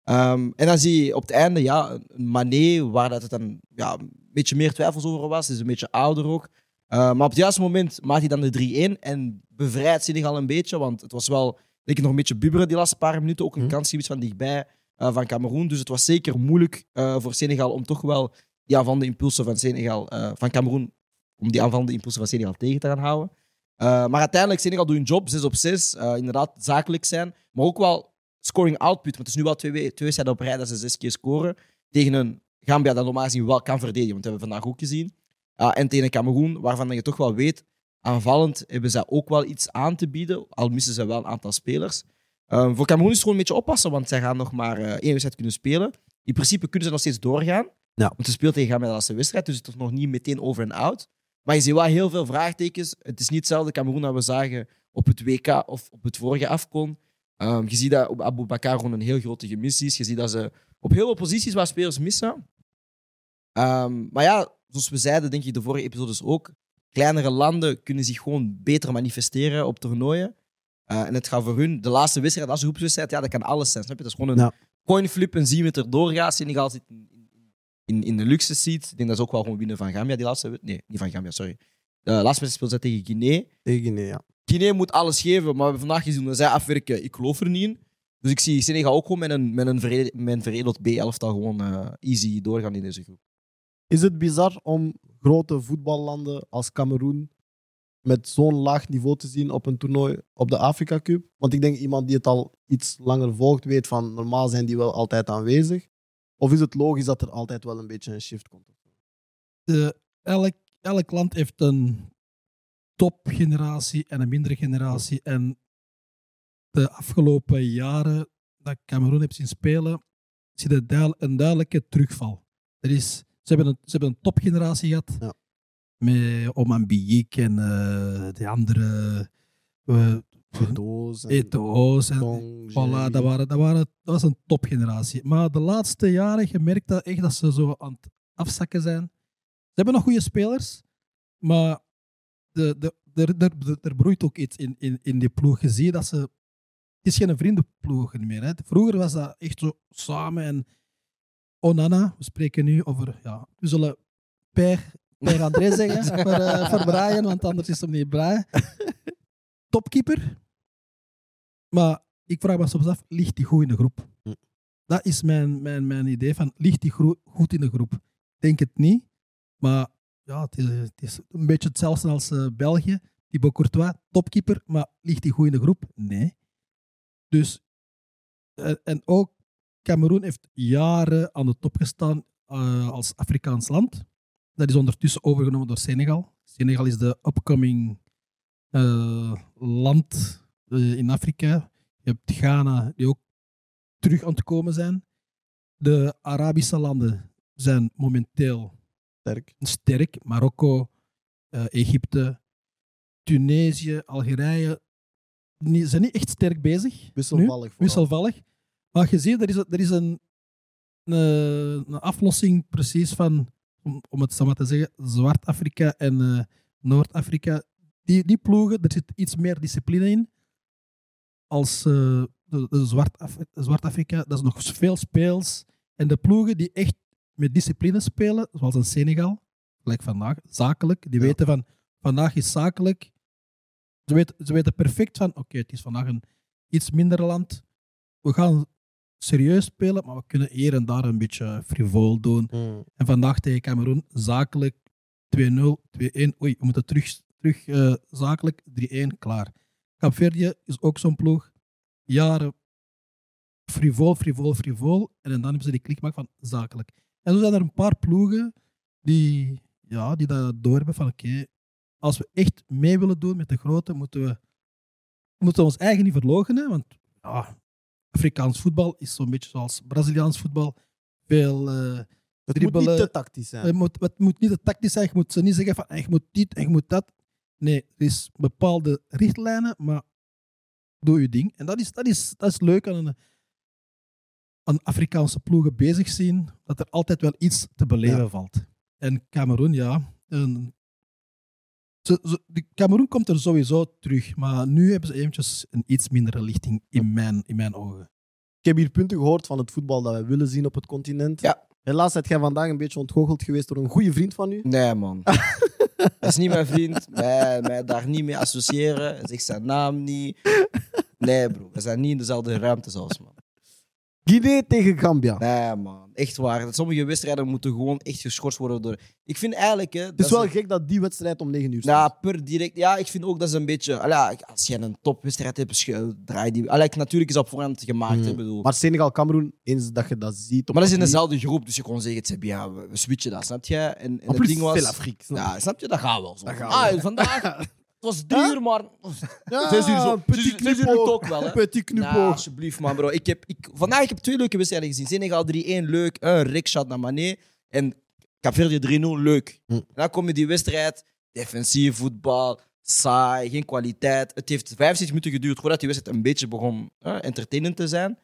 Speaker 2: En dan zie je op het einde een Mané, waar dat het dan een beetje meer twijfels over was. Hij is een beetje ouder ook. Maar op het juiste moment maakt hij dan de 3-1 en bevrijdt Senegal een beetje. Want het was wel, denk ik, nog een beetje bubberen die laatste paar minuten. Ook een kans geweest van dichtbij van Cameroen. Dus het was zeker moeilijk voor Senegal om toch wel die aanvallende impulsen van Senegal, van Cameroen, om die aanvallende impulsen van Senegal tegen te gaan houden. Maar uiteindelijk, Senegal doet hun job, 6 op 6. Inderdaad, zakelijk zijn. Maar ook wel scoring output. Want het is nu wel twee wedstrijden op rij dat ze 6 keer scoren. Tegen een Gambia dat normaal gezien wel kan verdedigen. Want dat hebben we vandaag ook gezien. En tegen een Cameroen, waarvan je toch wel weet, aanvallend hebben ze ook wel iets aan te bieden. Al missen ze wel een aantal spelers. Voor Cameroen is het gewoon een beetje oppassen, want zij gaan nog maar 1 wedstrijd kunnen spelen. In principe kunnen ze nog steeds doorgaan.
Speaker 1: Ja.
Speaker 2: Want ze speelt tegen Gambia de laatste wedstrijd, dus het is nog niet meteen over en out. Maar je ziet wel heel veel vraagtekens. Het is niet hetzelfde Cameroen dat we zagen op het WK of op het vorige AFCON. Je ziet dat op Abu Bakar gewoon een heel grote gemis is. Je ziet dat ze op heel veel posities waar spelers missen. Maar ja, zoals we zeiden, denk ik de vorige episodes ook, kleinere landen kunnen zich gewoon beter manifesteren op toernooien. En het gaat voor hun, de laatste wedstrijd, als een groepswedstrijd, dat kan alles zijn. Snap je? Dat is gewoon een coinflip en zien wie het er doorgaat. Senegal zit in de luxe seat. Ik denk dat ze ook wel gewoon winnen van Gambia. Nee, niet van Gambia, sorry. De laatste wedstrijd speelde ze tegen Guinea.
Speaker 1: Tegen Guinea, ja.
Speaker 2: Guinea moet alles geven, maar we hebben vandaag gezien dat zij afwerken. Ik geloof er niet in. Dus ik zie Senegal ook gewoon met een veredeld B-elftal gewoon easy doorgaan in deze groep.
Speaker 1: Is het bizar om grote voetballanden als Cameroen met zo'n laag niveau te zien op een toernooi op de Afrika Cup? Want ik denk iemand die het al iets langer volgt weet van normaal zijn die wel altijd aanwezig. Of is het logisch dat er altijd wel een beetje een shift komt?
Speaker 3: Elk land heeft een topgeneratie en een mindere generatie. En de afgelopen jaren dat Cameroen heeft zien spelen, zie je een duidelijke terugval. Ze hebben een topgeneratie gehad.
Speaker 1: Ja.
Speaker 3: Met Oman Biyik en de andere... Eto'o's. Voilà, dat was een topgeneratie. Maar de laatste jaren, je merkt dat echt dat ze zo aan het afzakken zijn. Ze hebben nog goede spelers, maar er broeit ook iets in die ploeg. Je ziet dat ze... Het is geen vriendenploeg meer. Hè. Vroeger was dat echt zo samen en Onana, we spreken nu over... Ja, we zullen Nee, André zeggen voor Brian, want anders is hem niet blij. Topkeeper. Maar ik vraag me soms af, ligt hij goed in de groep? Dat is mijn idee van, ligt hij goed in de groep? Ik denk het niet. Maar ja, het is een beetje hetzelfde als België. Thibaut Courtois, topkeeper, maar ligt hij goed in de groep? Nee. Dus, en ook Cameroen heeft jaren aan de top gestaan als Afrikaans land. Dat is ondertussen overgenomen door Senegal. Senegal is de upcoming land in Afrika. Je hebt Ghana, die ook terug aan het komen zijn. De Arabische landen zijn momenteel sterk. Marokko, Egypte, Tunesië, Algerije zijn niet echt sterk bezig. Wisselvallig. Maar je ziet, er is een aflossing precies van, om het zo maar te zeggen, Zwart-Afrika en Noord-Afrika. Die ploegen, er zit iets meer discipline in. Als de Zwart-Afrika, dat is nog veel speels. En de ploegen die echt met discipline spelen, zoals in Senegal, gelijk vandaag, zakelijk, die weten van, vandaag is zakelijk. Ze weten perfect van, oké, het is vandaag een iets minder land. We gaan serieus spelen, maar we kunnen hier en daar een beetje frivol doen. En vandaag tegen Cameroen, zakelijk 2-0, 2-1. Oei, we moeten terug zakelijk 3-1, klaar. Kaapverdië is ook zo'n ploeg. Jaren frivol. En dan hebben ze die klik gemaakt van zakelijk. En zo zijn er een paar ploegen die dat doorhebben van oké, als we echt mee willen doen met de grote, moeten we ons eigen niet verloochenen. Want ja, Afrikaans voetbal is zo'n beetje zoals Braziliaans voetbal. Veel
Speaker 1: het moet niet te tactisch zijn.
Speaker 3: Het moet niet te tactisch zijn. Je moet ze niet zeggen van je moet dit en je moet dat. Nee, er is bepaalde richtlijnen, maar doe je ding. En dat is leuk aan Afrikaanse ploegen bezig zien, dat er altijd wel iets te beleven valt. En Cameroen, ja. Cameroen komt er sowieso terug, maar nu hebben ze eventjes een iets mindere lichting in mijn ogen.
Speaker 1: Ik heb hier punten gehoord van het voetbal dat wij willen zien op het continent.
Speaker 2: Ja.
Speaker 1: Helaas ben jij vandaag een beetje ontgoocheld geweest door een goede vriend van u.
Speaker 2: Nee, man. Dat is niet mijn vriend. Mij daar niet mee associëren. Zeg zijn naam niet. Nee, bro. We zijn niet in dezelfde ruimte zelfs, man.
Speaker 1: Guinea tegen Gambia.
Speaker 2: Nee, man. Echt waar. Sommige wedstrijden moeten gewoon echt geschorst worden door... Ik vind eigenlijk...
Speaker 1: Het is wel gek dat die wedstrijd om 9 uur
Speaker 2: staat. Ja, per direct. Ja, ik vind ook dat ze een beetje... Als je een topwedstrijd hebt, draai die... Natuurlijk is dat op voorhand gemaakt, bedoel.
Speaker 1: Maar Senegal-Cameroen, eens dat je dat ziet...
Speaker 2: Maar dat is in dezelfde groep, dus je kon zeggen, we switchen dat, snap je? En het
Speaker 1: plus
Speaker 2: ding was...
Speaker 1: veel Afrika.
Speaker 2: Ja, snap je? Dat gaat wel zo.
Speaker 1: Dat gaat wel.
Speaker 2: Vandaag... Het was 3 uur, maar...
Speaker 1: Ja,
Speaker 2: 6 uur zo.
Speaker 1: petit knuppel.
Speaker 2: Ook wel, hè?
Speaker 1: Petit knuppel.
Speaker 2: Nou, alsjeblieft, man, bro. Vandaag heb ik 2 leuke wedstrijden gezien. Senegal 3-1, leuk. Een rekshot naar Mané. En Kaapverdië 3-0, leuk. En dan kom je die wedstrijd. Defensief voetbal. Saai. Geen kwaliteit. Het heeft 65 minuten geduurd voordat die wedstrijd een beetje begon entertainend te zijn.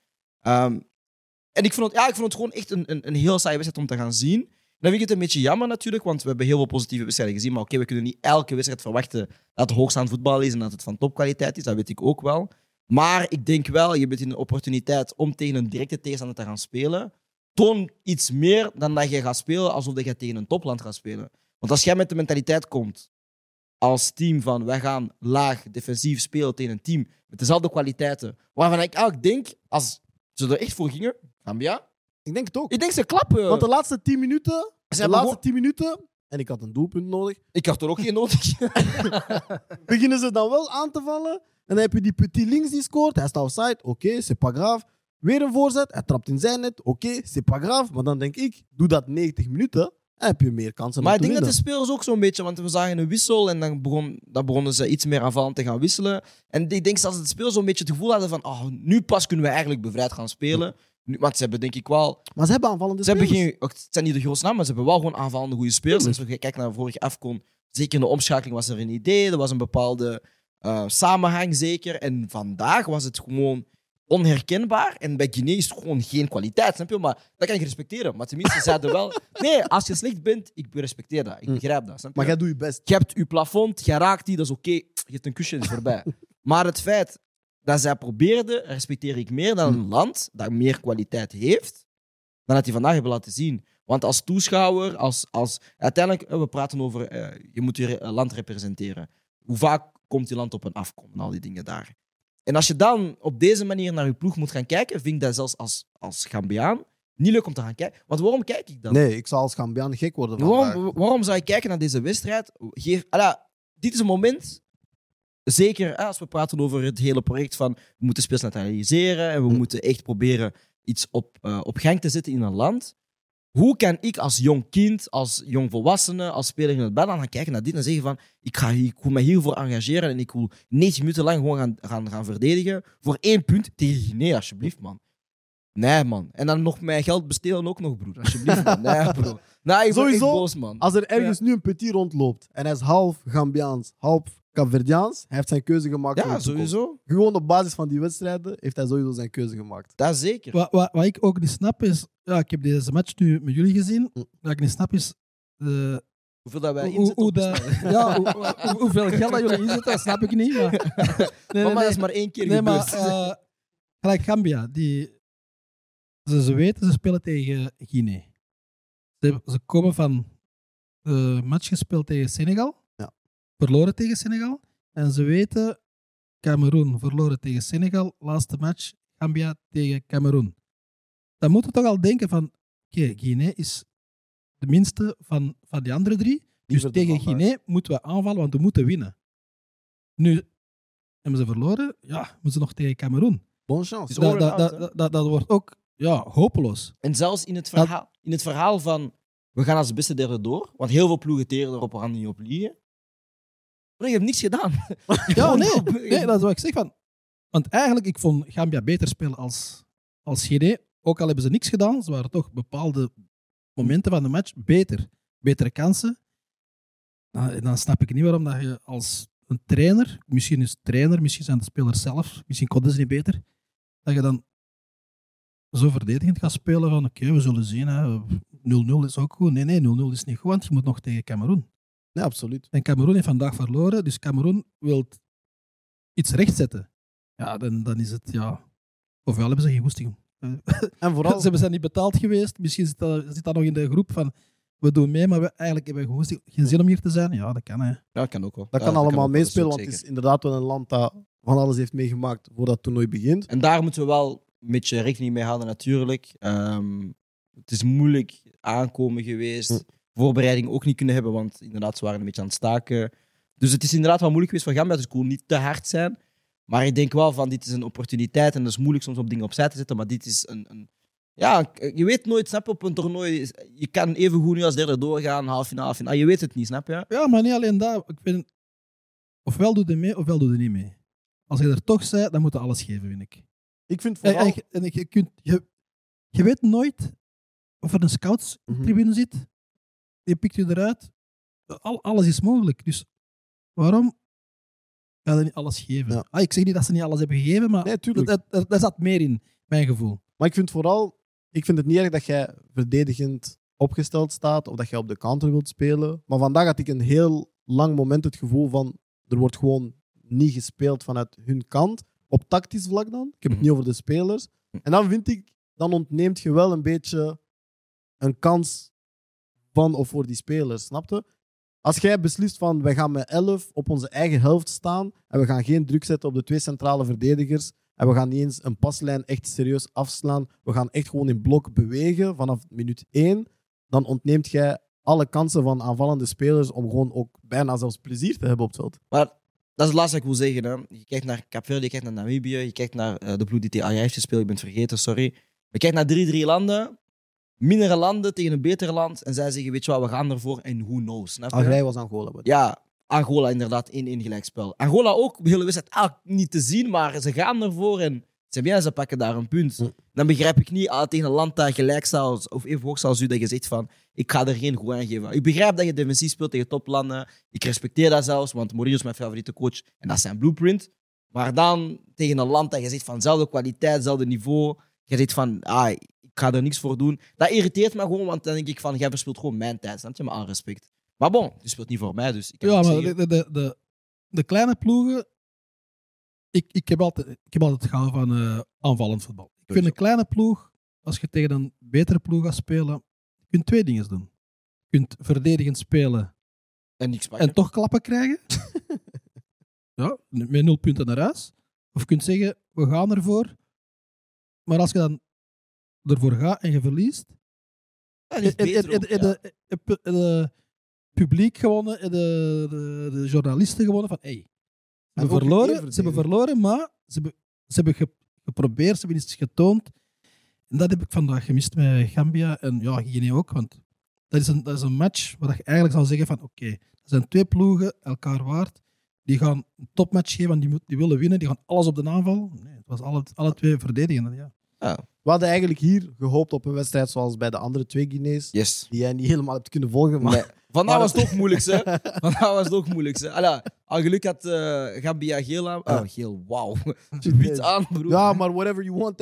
Speaker 2: En ik vond het gewoon echt een heel saaie wedstrijd om te gaan zien. Dan vind ik het een beetje jammer natuurlijk, want we hebben heel veel positieve wedstrijden gezien. Maar we kunnen niet elke wedstrijd verwachten dat het hoogstaand voetbal is en dat het van topkwaliteit is. Dat weet ik ook wel. Maar ik denk wel, je bent in een opportuniteit om tegen een directe tegenstander te gaan spelen. Toon iets meer dan dat je gaat spelen alsof je tegen een topland gaat spelen. Want als jij met de mentaliteit komt als team van wij gaan laag defensief spelen tegen een team met dezelfde kwaliteiten, waarvan ik eigenlijk denk, als ze er echt voor gingen, Gambia...
Speaker 1: Ik denk het ook.
Speaker 2: Ik denk ze klappen.
Speaker 1: Want de laatste 10 minuten, en ik had een doelpunt nodig.
Speaker 2: Ik had er ook geen nodig.
Speaker 1: Beginnen ze dan wel aan te vallen. En dan heb je die petit links die scoort. Hij staat offside. Oké, c'est pas grave. Weer een voorzet. Hij trapt in zijn net. Oké, c'est pas grave. Maar dan denk ik, doe dat 90 minuten. En heb je meer kansen
Speaker 2: maar
Speaker 1: om te
Speaker 2: ik denk
Speaker 1: winnen.
Speaker 2: dat de spelers ook zo'n beetje... Want we zagen een wissel en dan begonnen ze iets meer aanvallend te gaan wisselen. En ik denk zelfs dat de spelers zo'n beetje het gevoel hadden van nu pas kunnen we eigenlijk bevrijd gaan spelen. Want ze hebben denk ik wel...
Speaker 1: Maar ze hebben aanvallende spelers.
Speaker 2: Het zijn niet de grootste naam, maar ze hebben wel gewoon aanvallende goede spelers. Als we kijken naar de vorige AFCON, zeker in de omschakeling was er een idee. Er was een bepaalde samenhang zeker. En vandaag was het gewoon onherkenbaar. En bij Guinea is het gewoon geen kwaliteit, snap je? Maar dat kan je respecteren. Maar tenminste, zeiden wel... Nee, als je slecht bent, ik respecteer dat. Ik begrijp dat, snap je?
Speaker 1: Maar jij doet je best.
Speaker 2: Je hebt je plafond, je raakt die, dat is oké. Je hebt een kusje, is voorbij. Maar het feit dat zij probeerden, respecteer ik meer dan een land dat meer kwaliteit heeft dan dat die vandaag hebben laten zien. Want als toeschouwer, uiteindelijk, we praten over, je moet je land representeren. Hoe vaak komt je land op een afkom en al die dingen daar. En als je dan op deze manier naar je ploeg moet gaan kijken, vind ik dat zelfs als Gambiaan niet leuk om te gaan kijken. Want waarom kijk ik dan?
Speaker 1: Nee, ik zou als Gambiaan gek worden vandaag.
Speaker 2: Waarom zou je kijken naar deze wedstrijd? Dit is een moment, zeker als we praten over het hele project van we moeten spelers naturaliseren en we moeten echt proberen iets op gang te zetten in een land. Hoe kan ik als jong kind, als jong volwassene, als speler in het buitenland gaan kijken naar dit en zeggen van ik wil me hiervoor engageren en ik wil 90 minuten lang gewoon gaan verdedigen voor 1 punt tegen Guinea, alsjeblieft, man. Nee, man. En dan nog mijn geld besteden ook nog, broer. Alsjeblieft, man. Nee, bro. Nee, ik ben echt boos, man.
Speaker 1: Als er ergens nu een petit rondloopt en hij is half Gambiaans, half Capverdiaans, hij heeft zijn keuze gemaakt.
Speaker 2: Ja, sowieso.
Speaker 1: Gewoon op basis van die wedstrijden heeft hij sowieso zijn keuze gemaakt.
Speaker 2: Dat zeker.
Speaker 3: Wat ik ook niet snap is... Ja, ik heb deze match nu met jullie gezien. Wat ik niet snap is...
Speaker 2: Hoeveel dat wij inzetten
Speaker 3: hoeveel geld dat jullie inzetten, dat snap ik niet. Maar,
Speaker 2: nee, dat is maar 1 keer gebeurd.
Speaker 3: Gelijk Gambia, ze weten, ze spelen tegen Guinea. Ze komen van de match gespeeld tegen Senegal.
Speaker 1: Ja.
Speaker 3: Verloren tegen Senegal. En ze weten, Cameroen verloren tegen Senegal. Laatste match, Gambia tegen Cameroen. Dan moeten we toch al denken van... Oké, Guinea is de minste van die andere 3. Dus tegen Guinea moeten we aanvallen, want we moeten winnen. Nu hebben ze verloren. Ja, moeten ze nog tegen Cameroen.
Speaker 1: Bonne chance.
Speaker 3: Dat wordt ook hopeloos.
Speaker 2: En zelfs in het verhaal van we gaan als beste derde door, want heel veel ploegen teren erop, we gaan niet op liegen. Maar je hebt niks gedaan.
Speaker 3: Ja, nee, dat is wat ik zeg. Want eigenlijk, ik vond Gambia beter spelen als Guinea. Ook al hebben ze niks gedaan, ze waren toch bepaalde momenten van de match beter. Betere kansen. Dan snap ik niet waarom dat je als een trainer, misschien is het trainer, misschien zijn de spelers zelf, misschien konden ze niet beter, dat je dan zo verdedigend gaat spelen van oké, we zullen zien, 0-0 is ook goed. Nee, 0-0 is niet goed, want je moet nog tegen Cameroen.
Speaker 1: Ja, absoluut.
Speaker 3: En Cameroen heeft vandaag verloren, dus Cameroen wil iets rechtzetten. Ja, dan is het, ofwel hebben ze geen goesting.
Speaker 1: En vooral...
Speaker 3: Ze zijn niet betaald geweest, misschien zit dat nog in de groep van we doen mee, maar eigenlijk hebben we geen zin om hier te zijn. Ja, dat kan. Hè.
Speaker 2: Ja, dat kan ook wel.
Speaker 1: Dat kan allemaal meespelen, want het is inderdaad wel een land dat van alles heeft meegemaakt voordat het toernooi begint.
Speaker 2: En daar moeten we wel een beetje rekening mee houden, natuurlijk. Het is moeilijk aankomen geweest. Voorbereiding ook niet kunnen hebben, want inderdaad, ze waren een beetje aan het staken. Dus het is inderdaad wel moeilijk geweest voor Gambia, dus ik wil niet te hard zijn. Maar ik denk wel van, dit is een opportuniteit en dat is moeilijk soms om dingen opzij te zetten, maar dit is ja, je weet nooit, snap je, op een toernooi. Je kan even goed nu als derde doorgaan, half finale. Je weet het niet, snap je?
Speaker 3: Ja, maar niet alleen dat. Ik vind, ofwel doe je mee, ofwel doe je niet mee. Als je er toch bent, dan moet je alles geven, vind ik.
Speaker 1: Ik vind vooral...
Speaker 3: Je weet nooit of er een scoutstribune zit. Je pikt je eruit. Alles is mogelijk. Dus waarom ga je niet alles geven?
Speaker 1: Ja.
Speaker 3: Ik zeg niet dat ze niet alles hebben gegeven, maar
Speaker 1: nee,
Speaker 3: daar zat meer in, mijn gevoel.
Speaker 1: Maar ik vind vooral... Ik vind het niet erg dat jij verdedigend opgesteld staat of dat jij op de counter wilt spelen. Maar vandaag had ik een heel lang moment het gevoel van er wordt gewoon niet gespeeld vanuit hun kant. Op tactisch vlak dan. Ik heb het niet over de spelers. En dan vind ik, dan ontneemt je wel een beetje een kans van of voor die spelers, snap je? Als jij beslist van wij gaan met 11 op onze eigen helft staan en we gaan geen druk zetten op de 2 centrale verdedigers en we gaan niet eens een paslijn echt serieus afslaan, we gaan echt gewoon in blok bewegen vanaf minuut 1, dan ontneemt jij alle kansen van aanvallende spelers om gewoon ook bijna zelfs plezier te hebben op het veld.
Speaker 2: Maar dat is het laatste wat ik wil zeggen. Hè. Je kijkt naar Kaapverde, je kijkt naar Namibië, je kijkt naar de ploeg die tegen Algerije heeft gespeeld, je bent vergeten, sorry. Je kijkt naar 3-3 landen, mindere landen tegen een beter land en zij zeggen, weet je wat, we gaan ervoor en who knows. Snap je?
Speaker 1: Algerije was Angola.
Speaker 2: Ja, Angola inderdaad 1-1 gelijkspel. Angola ook, de hele wedstrijd niet te zien, maar ze gaan ervoor en ze pakken daar een punt. Dan begrijp ik niet tegen een land dat gelijk staat of even hoog als u, dat je zegt van, ik ga er geen goed aan geven. Ik begrijp dat je defensief speelt tegen toplanden. Ik respecteer dat zelfs, want Mourinho is mijn favoriete coach en dat is zijn blueprint. Maar dan tegen een land dat je zegt van dezelfde kwaliteit, hetzelfde niveau, je zegt van, ik ga er niks voor doen. Dat irriteert me gewoon, want dan denk ik van, jij verspeelt gewoon mijn tijd, snap je, maar aan respect. Maar bon, je speelt niet voor mij, dus ik kan
Speaker 3: ja,
Speaker 2: maar
Speaker 3: de kleine ploegen... Ik heb altijd gehouden van aanvallend voetbal. Ik vind een kleine ploeg, als je tegen een betere ploeg gaat spelen, kunt 2 dingen doen. Je kunt verdedigend spelen
Speaker 2: En niks pakken.
Speaker 3: en toch klappen krijgen. Ja, met 0 punten naar huis. Of je kunt zeggen, we gaan ervoor. Maar als je dan ervoor gaat en je verliest,
Speaker 2: Ja, die is beter ook, ja.
Speaker 3: de publiek gewonnen, de journalisten gewonnen van hey,
Speaker 1: En ook
Speaker 3: ze hebben verloren, maar ze hebben geprobeerd, ze hebben iets getoond. En dat heb ik vandaag gemist met Gambia en ja, Guinea ook, want dat is een match waar je eigenlijk zou zeggen van oké, er zijn 2 ploegen, elkaar waard, die gaan een topmatch geven, want die willen winnen, die gaan alles op de aanval. Nee, het was alle 2 verdedigen. Ja.
Speaker 2: Ja.
Speaker 1: We hadden eigenlijk hier gehoopt op een wedstrijd zoals bij de andere 2 Guinea's,
Speaker 2: Yes.
Speaker 1: die jij niet helemaal hebt kunnen volgen. Maar
Speaker 2: Nee. Vandaag
Speaker 1: Maar
Speaker 2: was het ook moeilijk, hè? Vandaag was het ook moeilijk, hè? Allee, al geluk had Gambia geel aan.
Speaker 1: Ja.
Speaker 2: Oh, geel, wauw. Wit aan, broer.
Speaker 1: ja, maar whatever you want, hè.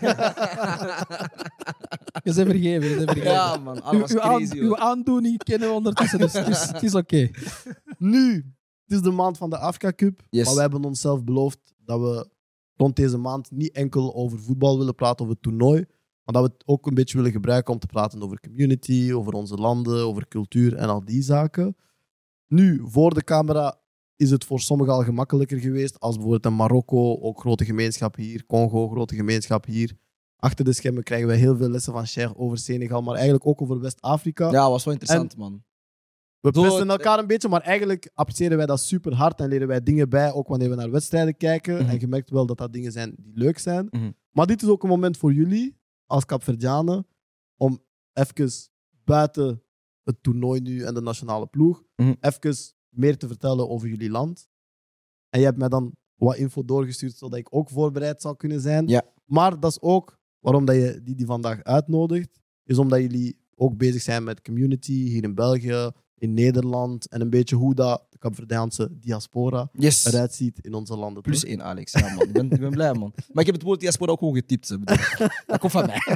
Speaker 3: Je bent vergeven.
Speaker 2: Ja, man. Alles was crazy,
Speaker 3: Uw
Speaker 2: hoor.
Speaker 3: aandoening kennen we ondertussen, dus het is oké.
Speaker 1: Nu, het is de maand van de Afrika Cup,
Speaker 2: Yes.
Speaker 1: maar we hebben onszelf beloofd dat we rond deze maand niet enkel over voetbal willen praten, over het toernooi, maar dat we het ook een beetje willen gebruiken om te praten over community, over onze landen, over cultuur en al die zaken. Nu, voor de camera is het voor sommigen al gemakkelijker geweest, als bijvoorbeeld in Marokko, ook grote gemeenschap hier, Congo, grote gemeenschap hier. Achter de schermen krijgen wij heel veel lessen van Cher over Senegal, maar eigenlijk ook over West-Afrika.
Speaker 2: Ja, was wel interessant, man.
Speaker 1: We
Speaker 2: Zo,
Speaker 1: pesten elkaar een beetje, maar eigenlijk appreciëren wij dat super hard en leren wij dingen bij, ook wanneer we naar wedstrijden kijken.
Speaker 2: Mhm.
Speaker 1: En je merkt wel dat dat dingen zijn die leuk zijn.
Speaker 2: Mhm.
Speaker 1: Maar dit is ook een moment voor jullie, als Kaapverdianen, om even buiten het toernooi nu en de nationale ploeg,
Speaker 2: Mhm.
Speaker 1: even meer te vertellen over jullie land. En je hebt mij dan wat info doorgestuurd, zodat ik ook voorbereid zou kunnen zijn.
Speaker 2: Ja.
Speaker 1: Maar dat is ook waarom dat je die vandaag uitnodigt, is omdat jullie ook bezig zijn met community hier in België, in Nederland en een beetje hoe dat de Kaapverdiaanse diaspora
Speaker 2: Yes.
Speaker 1: eruit ziet in onze landen.
Speaker 2: Plus
Speaker 1: toch?
Speaker 2: 1, Alex. Ja, man. Ik ben blij, man. Maar ik heb het woord diaspora ook gewoon getypt. Hè, bedoel. Dat komt van mij.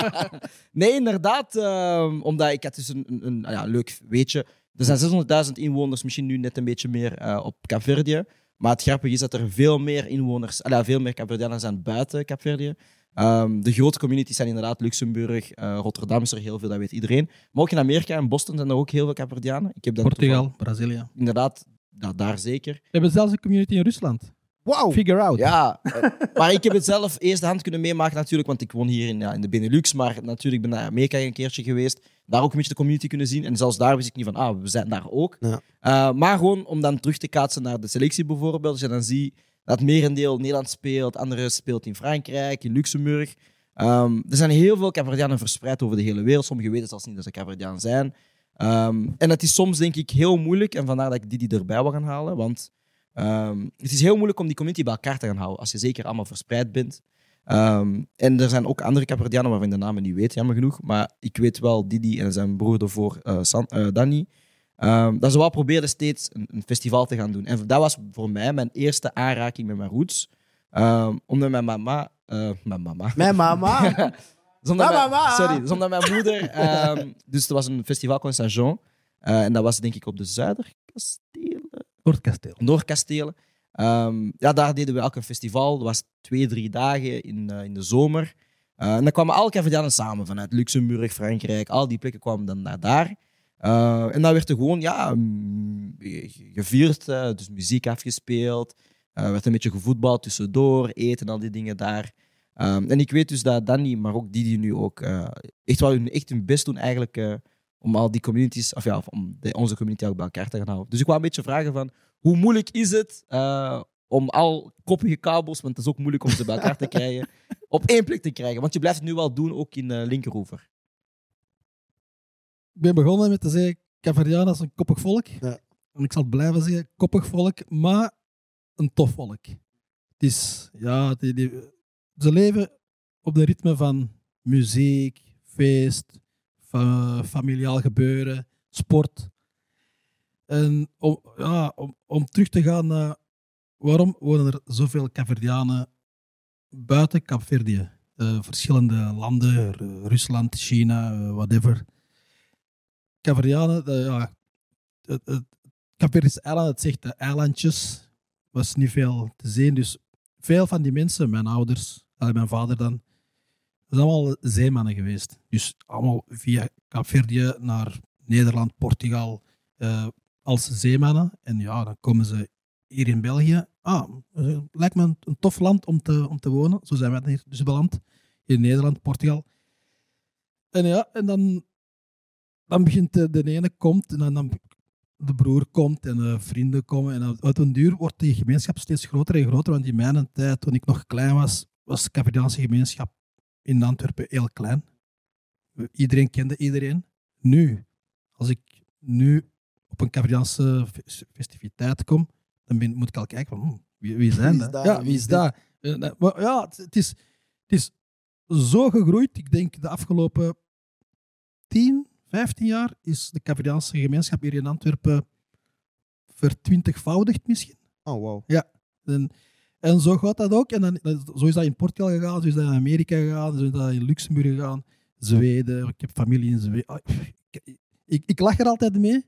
Speaker 2: Nee, inderdaad. Omdat ik had dus een leuk weetje. Er zijn 600.000 inwoners, misschien nu net een beetje meer op Kaapverdië. Maar het grappige is dat er veel meer inwoners, veel meer Kaapverdianen zijn buiten Kaapverdië. De grote communities zijn inderdaad Luxemburg, Rotterdam is er heel veel, dat weet iedereen. Maar ook in Amerika en Boston zijn er ook heel veel Kaapverdianen. Ik heb dan
Speaker 3: Portugal, Brazilië.
Speaker 2: inderdaad, daar zeker.
Speaker 3: We hebben zelfs een community in Rusland.
Speaker 1: Wauw!
Speaker 3: Figure out.
Speaker 2: Ja, maar ik heb het zelf eerst de hand kunnen meemaken natuurlijk, want ik woon hier in de Benelux, maar natuurlijk ben ik naar Amerika een keertje geweest. Daar ook een beetje de community kunnen zien. En zelfs daar wist ik niet van, we zijn daar ook.
Speaker 1: Ja.
Speaker 2: Maar gewoon om dan terug te kaatsen naar de selectie bijvoorbeeld, als je dan ziet dat het merendeel Nederland speelt, andere speelt in Frankrijk, in Luxemburg. Er zijn heel veel Kaapverdianen verspreid over de hele wereld. Sommigen weten zelfs niet dat ze Kaapverdiaan zijn. En het is soms denk ik heel moeilijk, en vandaar dat ik die erbij wil gaan halen, want het is heel moeilijk om die community bij elkaar te gaan houden, als je zeker allemaal verspreid bent. En er zijn ook andere Kaapverdianen waarvan ik de namen niet weet, jammer genoeg. Maar ik weet wel Didi en zijn broer ervoor, Danny, dat ze wel probeerden steeds een festival te gaan doen. En dat was voor mij mijn eerste aanraking met mijn roots. Omdat mijn mama...
Speaker 1: Mijn mama!
Speaker 2: Zonder mijn moeder... dus er was een festival in Saint-Jean. En dat was denk ik op de Zuiderkastelen. Noordkastelen. Daar deden we elk een festival. Dat was 2-3 dagen in de zomer. En dan kwamen alle Kaapverdianen samen vanuit Luxemburg, Frankrijk. Al die plekken kwamen dan naar daar. En dan werd er gewoon gevierd. Dus muziek afgespeeld. Werd een beetje gevoetbald tussendoor. Eten en al die dingen daar. En ik weet dus dat Danny, maar ook Didi nu ook echt hun best doen eigenlijk om al die communities, onze community ook bij elkaar te gaan houden. Dus ik wou een beetje vragen van, hoe moeilijk is het om al koppige kabels, want het is ook moeilijk om ze bij elkaar te krijgen, op één plek te krijgen? Want je blijft het nu wel doen, ook in Linkeroever.
Speaker 3: Ik ben begonnen met te zeggen, Kaapverdianen is een koppig volk.
Speaker 1: Ja.
Speaker 3: En ik zal het blijven zeggen, koppig volk, maar een tof volk. Het is, ze leven op de ritme van muziek, feest, familiaal gebeuren, sport. En om terug te gaan naar waarom wonen er zoveel Kaapverdianen buiten Kaapverdië? Verschillende landen, Rusland, China, whatever. Kaapverdianen, het Kaapverdische eiland, het zegt de eilandjes, was niet veel te zien. Dus veel van die mensen, mijn ouders, mijn vader dan, zijn allemaal zeemannen geweest. Dus allemaal via Kaapverdië naar Nederland, Portugal, als zeemannen. En ja, dan komen ze hier in België. Lijkt me een tof land om te wonen. Zo zijn wij hier dus beland. In Nederland, Portugal. En ja, en dan begint de ene komt en dan de broer komt en de vrienden komen. En uit een duur wordt die gemeenschap steeds groter en groter. Want in mijn tijd, toen ik nog klein was de Caverdiaanse gemeenschap in Antwerpen heel klein. Iedereen kende iedereen. Nu, als ik nu op een Caverdiaanse festiviteit kom, dan moet ik al kijken van wie zijn dat? Ja, wie is dat? Maar ja, het is zo gegroeid. Ik denk de afgelopen 10, 15 jaar is de Caverdiaanse gemeenschap hier in Antwerpen vertwintigvoudigd misschien.
Speaker 1: Oh, wow.
Speaker 3: Ja. En zo gaat dat ook. En zo is dat in Portugal gegaan, zo is dat in Amerika gegaan, zo is dat in Luxemburg gegaan, Zweden. Ik heb familie in Zweden. Ik lach er altijd mee.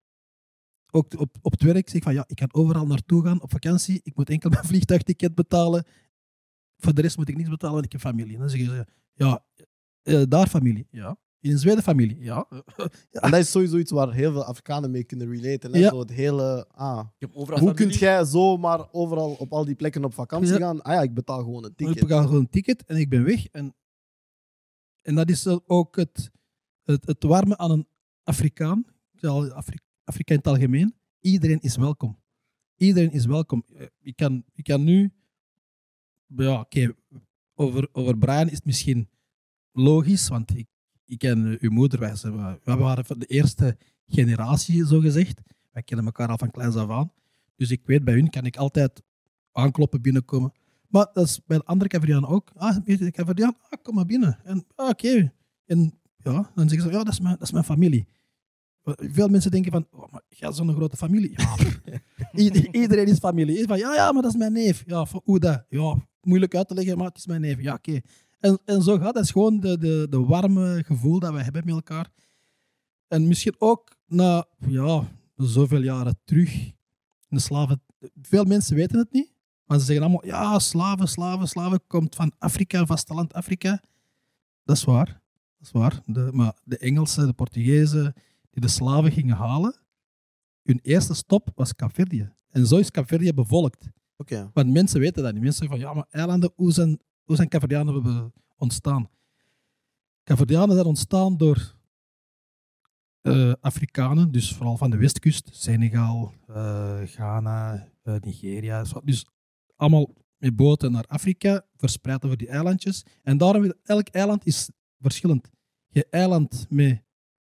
Speaker 3: Ook op het werk zeg ik van ja, ik kan overal naartoe gaan op vakantie. Ik moet enkel mijn vliegtuigticket betalen. Voor de rest moet ik niets betalen, want ik heb familie. En dan zeggen ze ja, daar familie. Ja. In Zweden familie. Ja.
Speaker 1: En dat is sowieso iets waar heel veel Afrikanen mee kunnen relaten. Hè?
Speaker 3: Ja.
Speaker 1: Zo het hele...
Speaker 2: Ik heb overal
Speaker 1: Hoe
Speaker 2: familie.
Speaker 1: kun jij zomaar overal op al die plekken op vakantie gaan? Ah ja, ik betaal gewoon een
Speaker 3: Ik
Speaker 1: ticket.
Speaker 3: betaal gewoon een ticket en ik ben weg. En dat is ook het warme aan een Afrikaan. Afrika in het algemeen. Iedereen is welkom. Iedereen is welkom. Ik kan nu... Ja, oké. Over Brian is het misschien logisch, want ik ken uw moeder. We waren van de eerste generatie, zo gezegd. Wij kennen elkaar al van kleins af aan. Dus ik weet, bij hun kan ik altijd aankloppen, binnenkomen. Maar dat is bij de andere Caverdianen ook. Ben je Caverdiaan? Kom maar binnen. En oké. En ja, dan zeggen ze, ja, dat is mijn familie. Veel mensen denken van, maar jij hebt zo'n grote familie. Ja. Iedereen is familie. Van, ja, maar dat is mijn neef. Ja, hoe dat? Ja, moeilijk uit te leggen, maar het is mijn neef. Ja, oké. En zo gaat het. Dat is gewoon de warme gevoel dat we hebben met elkaar. En misschien ook na zoveel jaren terug, de slaven. Veel mensen weten het niet, maar ze zeggen allemaal, ja, slaven, komt van Afrika, vasteland Afrika. Dat is waar. Maar de Engelsen, de Portugezen, die de slaven gingen halen, hun eerste stop was Kaapverdië. En zo is Kaapverdië bevolkt.
Speaker 1: Oké.
Speaker 3: Want mensen weten dat niet. Mensen zeggen van, ja, maar eilanden, hoe zijn Kaapverdianen ontstaan? Kaapverdianen zijn ontstaan door Afrikanen, dus vooral van de westkust, Senegal, Ghana, Nigeria. Dus allemaal met boten naar Afrika, verspreid over die eilandjes. En daarom, elk eiland is verschillend. Je hebt eiland met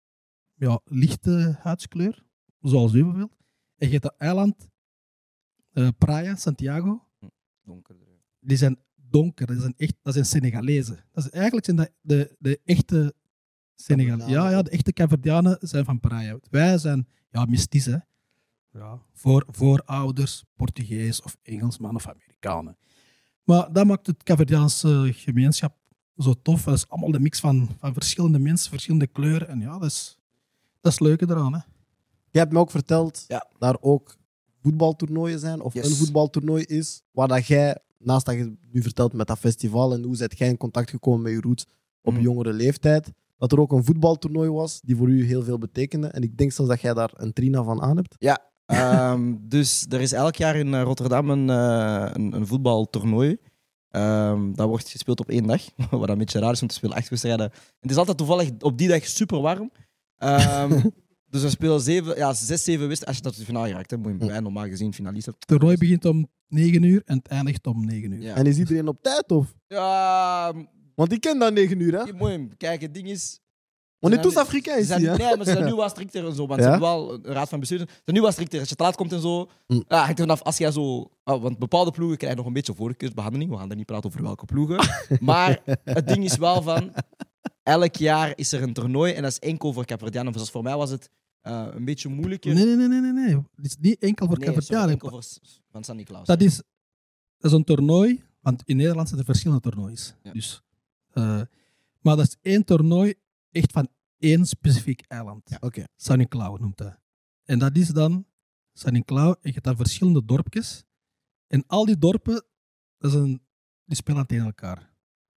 Speaker 3: lichte huidskleur, zoals u bijvoorbeeld. En je hebt dat eiland Praia, Santiago.
Speaker 2: Donkerder.
Speaker 3: Die zijn donker, dat zijn Senegalezen. Eigenlijk zijn dat de echte Senegalezen. Ja, de echte Caverdianen zijn van Praia. Wij zijn mestiz, hè. Ja, voorouders, Portugees of Engelsman of Amerikanen. Maar dat maakt het Caverdiaanse gemeenschap zo tof. Dat is allemaal de mix van verschillende mensen, verschillende kleuren. En ja, dat is het leuke eraan. Hè.
Speaker 1: Je hebt me ook verteld
Speaker 2: Ja.
Speaker 1: daar ook voetbaltoernooien zijn, of
Speaker 2: Yes.
Speaker 1: een voetbaltoernooi is, waar dat jij, naast dat je nu vertelt met dat festival en hoe zijt jij in contact gekomen met je roots op jongere leeftijd, dat er ook een voetbaltoernooi was die voor u heel veel betekende. En ik denk zelfs dat jij daar een trina van aan hebt.
Speaker 2: Ja, dus er is elk jaar in Rotterdam een voetbaltoernooi. Dat wordt gespeeld op 1 dag, wat een beetje raar is om te spelen 8 wedstrijden. Het is altijd toevallig op die dag super warm. Dus we spelen 6, 7 wedstrijden. Als je tot de finale geraakt, hè, moet je bij normaal gezien finalist hebben.
Speaker 3: Het toernooi begint om 9 uur en het eindigt om 9 uur.
Speaker 2: Ja.
Speaker 1: En is iedereen op tijd, of?
Speaker 2: Ja,
Speaker 1: Want ik ken dat 9 uur, hè?
Speaker 2: mooi. Kijk, het ding is...
Speaker 1: Want
Speaker 2: Ze
Speaker 1: het is
Speaker 2: zijn-
Speaker 1: Afrikaans,
Speaker 2: ze zijn-
Speaker 1: hè?
Speaker 2: Nee, maar ze zijn nu wat strikter en zo. Want
Speaker 1: Ja?
Speaker 2: ze hebben wel een raad van bestuur. Ze zijn nu wat strikter. Als je te laat komt en zo. Hangt er vanaf als jij zo. Want bepaalde ploegen krijgen nog een beetje voorkeursbehandeling. We gaan er niet praten over welke ploegen. Maar het ding is wel van. Elk jaar is er een toernooi en dat is enkel voor Caverdianen. Dus voor mij was het een beetje moeilijker.
Speaker 3: Nee. Het is niet enkel voor
Speaker 2: Nee,
Speaker 3: Caverdianen.
Speaker 2: enkel voor van Sint Niklaas.
Speaker 3: Dat is een toernooi, want in Nederland zijn er verschillende toernoois.
Speaker 2: Ja.
Speaker 3: Dus, maar dat is 1 toernooi echt van 1 specifiek eiland.
Speaker 2: Ja.
Speaker 1: Oké.
Speaker 3: San Nicolau noemt dat. En dat is dan San Nicolau en je hebt dan verschillende dorpjes. En al die dorpen, die spelen tegen elkaar.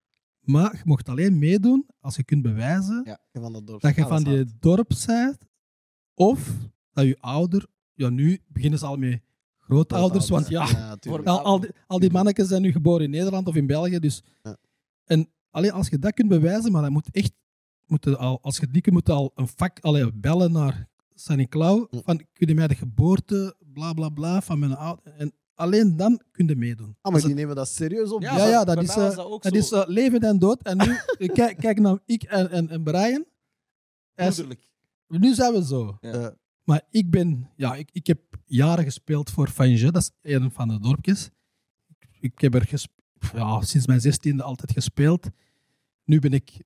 Speaker 3: Maar je mocht alleen meedoen als je kunt bewijzen
Speaker 1: Van dat dorp.
Speaker 3: dat je
Speaker 1: Ah,
Speaker 3: van
Speaker 1: dat is
Speaker 3: die dorp bent. Of dat je ouder... Ja, nu beginnen ze al met grootouders. Want ja,
Speaker 1: tuurlijk.
Speaker 3: al die mannetjes zijn nu geboren in Nederland of in België. Dus.
Speaker 1: Ja.
Speaker 3: En alleen als je dat kunt bewijzen, maar dat moet echt... als je het niet kunt, moet je al een vak bellen naar Saint-Nicolau. Van, kun je mij de geboorte, bla bla bla, van mijn ouder... En alleen dan kun je meedoen.
Speaker 1: Maar die nemen dat serieus op.
Speaker 2: Ja,
Speaker 3: Dat
Speaker 2: bij
Speaker 3: is,
Speaker 2: mij was dat ook
Speaker 3: dat
Speaker 2: zo.
Speaker 3: is leven en dood. En nu, kijk naar ik en Brian.
Speaker 2: Moederlijk.
Speaker 3: Nu zijn we zo.
Speaker 2: Ja.
Speaker 3: Maar ik heb jaren gespeeld voor Fange, dat is een van de dorpjes. Ik heb er sinds mijn 16e altijd gespeeld. Nu ben ik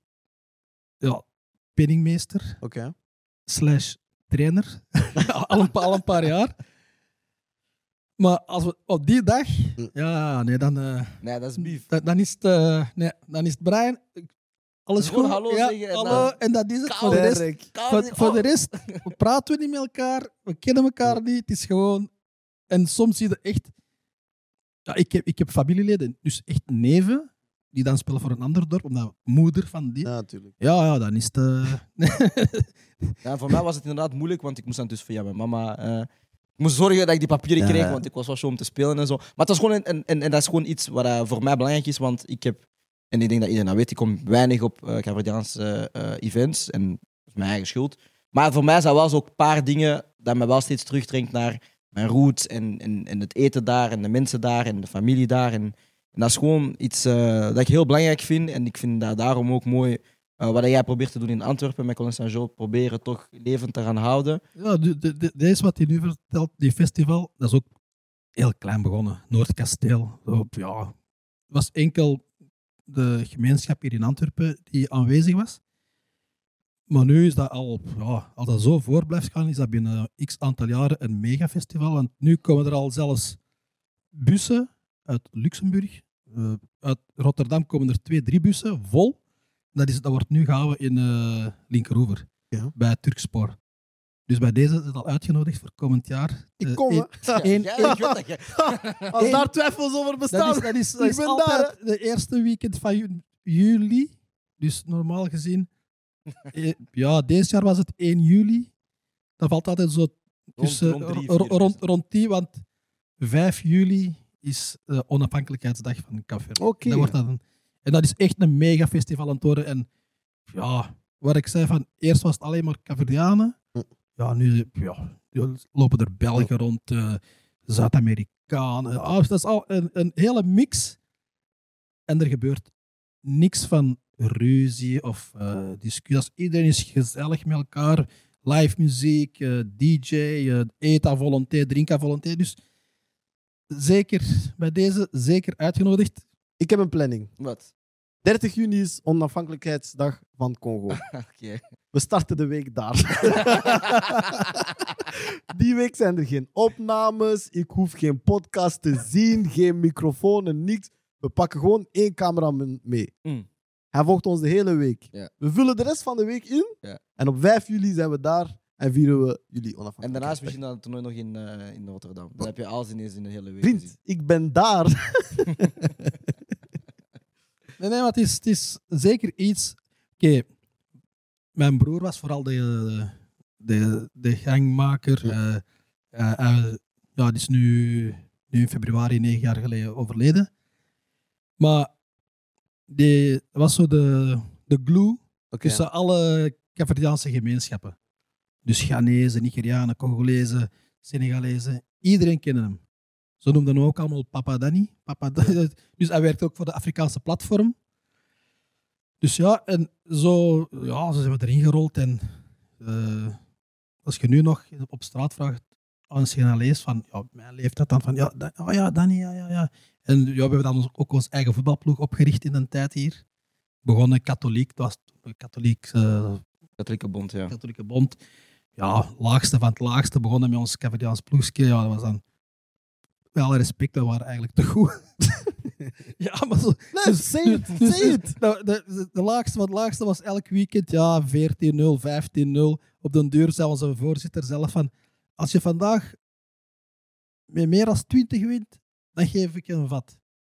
Speaker 3: penningmeester
Speaker 1: Oké.
Speaker 3: / trainer. al een paar jaar. Maar als we op die dag... dan...
Speaker 2: Nee, dat is bief.
Speaker 3: Dan is het Brian. Alles
Speaker 2: Gewoon
Speaker 3: goed?
Speaker 2: hallo zeggen en
Speaker 3: hallo.
Speaker 2: dan-
Speaker 3: En dat is het.
Speaker 1: Sterk.
Speaker 3: Voor de rest praten we niet met elkaar. We kennen elkaar niet. Het is gewoon... En soms zie je echt... Ja, ik heb familieleden, dus echt neven, die dan spelen voor een ander dorp, omdat moeder van die...
Speaker 1: Ja, natuurlijk.
Speaker 3: Ja, dan is het...
Speaker 2: Ja, voor mij was het inderdaad moeilijk, want ik moest dan dus via mijn mama... ik moest zorgen dat ik die papieren kreeg,
Speaker 1: Ja.
Speaker 2: want ik was wel zo om te spelen en zo. Maar het was gewoon en dat is gewoon iets wat voor mij belangrijk is, want ik heb... En ik denk dat iedereen dat weet, ik kom weinig op Caverdiaanse events. En dat is mijn eigen schuld. Maar voor mij zijn wel zo'n paar dingen dat me wel steeds terugdringt naar mijn roots en het eten daar en de mensen daar en de familie daar. En dat is gewoon iets dat ik heel belangrijk vind. En ik vind dat daarom ook mooi wat jij probeert te doen in Antwerpen met Colin Saint-Jo. Proberen toch levend te gaan houden.
Speaker 3: Ja, deze wat hij nu vertelt, die festival, dat is ook heel klein begonnen. Noordkasteel. Het was enkel de gemeenschap hier in Antwerpen die aanwezig was. Maar nu is dat als dat zo voor blijft gaan, is dat binnen x aantal jaren een megafestival. Want nu komen er al zelfs bussen uit Luxemburg. Uit Rotterdam komen er 2-3 bussen vol. Dat wordt nu gehouden in Linkeroever, bij Turkspoor. Dus bij deze is het al uitgenodigd voor komend jaar.
Speaker 1: Ik kom, hè.
Speaker 2: Ik weet dat je...
Speaker 1: Als daar twijfels over bestaan.
Speaker 3: Dat is
Speaker 1: Ik ben
Speaker 3: altijd de eerste weekend van juli. Dus normaal gezien... deze jaar was het 1 juli. Dat valt altijd zo tussen,
Speaker 2: Rond 3, 4
Speaker 3: rond die, want 5 juli is de onafhankelijkheidsdag van Café.
Speaker 1: Oké.
Speaker 3: En dat is echt een mega festival aan het worden. En wat ik zei, van eerst was het alleen maar Caverdianen. Ja, nu lopen er Belgen rond, Zuid-Amerikanen. Dat is al een hele mix. En er gebeurt niks van ruzie of discussie. Iedereen is gezellig met elkaar. Live muziek, DJ, eten à volonté, drinken à volonté. Dus zeker bij deze, zeker uitgenodigd.
Speaker 1: Ik heb een planning.
Speaker 2: Wat?
Speaker 1: 30 juni is onafhankelijkheidsdag van Congo.
Speaker 2: Oké.
Speaker 1: We starten de week daar. Die week zijn er geen opnames. Ik hoef geen podcast te zien, geen microfoon en niks. We pakken gewoon 1 cameraman mee. Hij volgt ons de hele week.
Speaker 2: Ja.
Speaker 1: We vullen de rest van de week in.
Speaker 2: Ja.
Speaker 1: En op 5 juli zijn we daar en vieren we jullie
Speaker 2: En
Speaker 1: onafhankelijkheid.
Speaker 2: daarna is misschien dan het toernooi nog in Rotterdam. Dan heb je alles ineens in de hele week
Speaker 1: Vriend,
Speaker 2: gezien.
Speaker 1: ik ben daar.
Speaker 3: Nee, maar het is zeker iets... Oké, mijn broer was vooral de gangmaker. Die is nu in februari 9 jaar geleden overleden. Maar die was zo de glue tussen alle Caverdiaanse gemeenschappen. Dus Ghanezen, Nigerianen, Congolezen, Senegalezen. Iedereen kende hem. Ze noemden hem ook allemaal Papa Danny. Dus hij werkt ook voor de Afrikaanse platform. Dus en zo zijn we erin gerold. En als je nu nog op straat vraagt aan een Senegalees van, mijn leeftijd dan van, Danny, ja. En we hebben dan ook ons eigen voetbalploeg opgericht in een tijd hier. Begonnen katholiek, het was een
Speaker 2: Katholieke Bond, ja.
Speaker 3: katholieke bond. Ja, laagste van het laagste. Begonnen met ons Caverdiaans ploegje. Ja, dat was dan... Met alle respect, dat waren eigenlijk te goed. Ja, maar zo...
Speaker 1: Nee, say it.
Speaker 3: De laagste van het laagste was elk weekend 14-0, 15-0. Op den duur zei onze voorzitter zelf van... Als je vandaag met meer dan 20 wint, dan geef ik je een vat.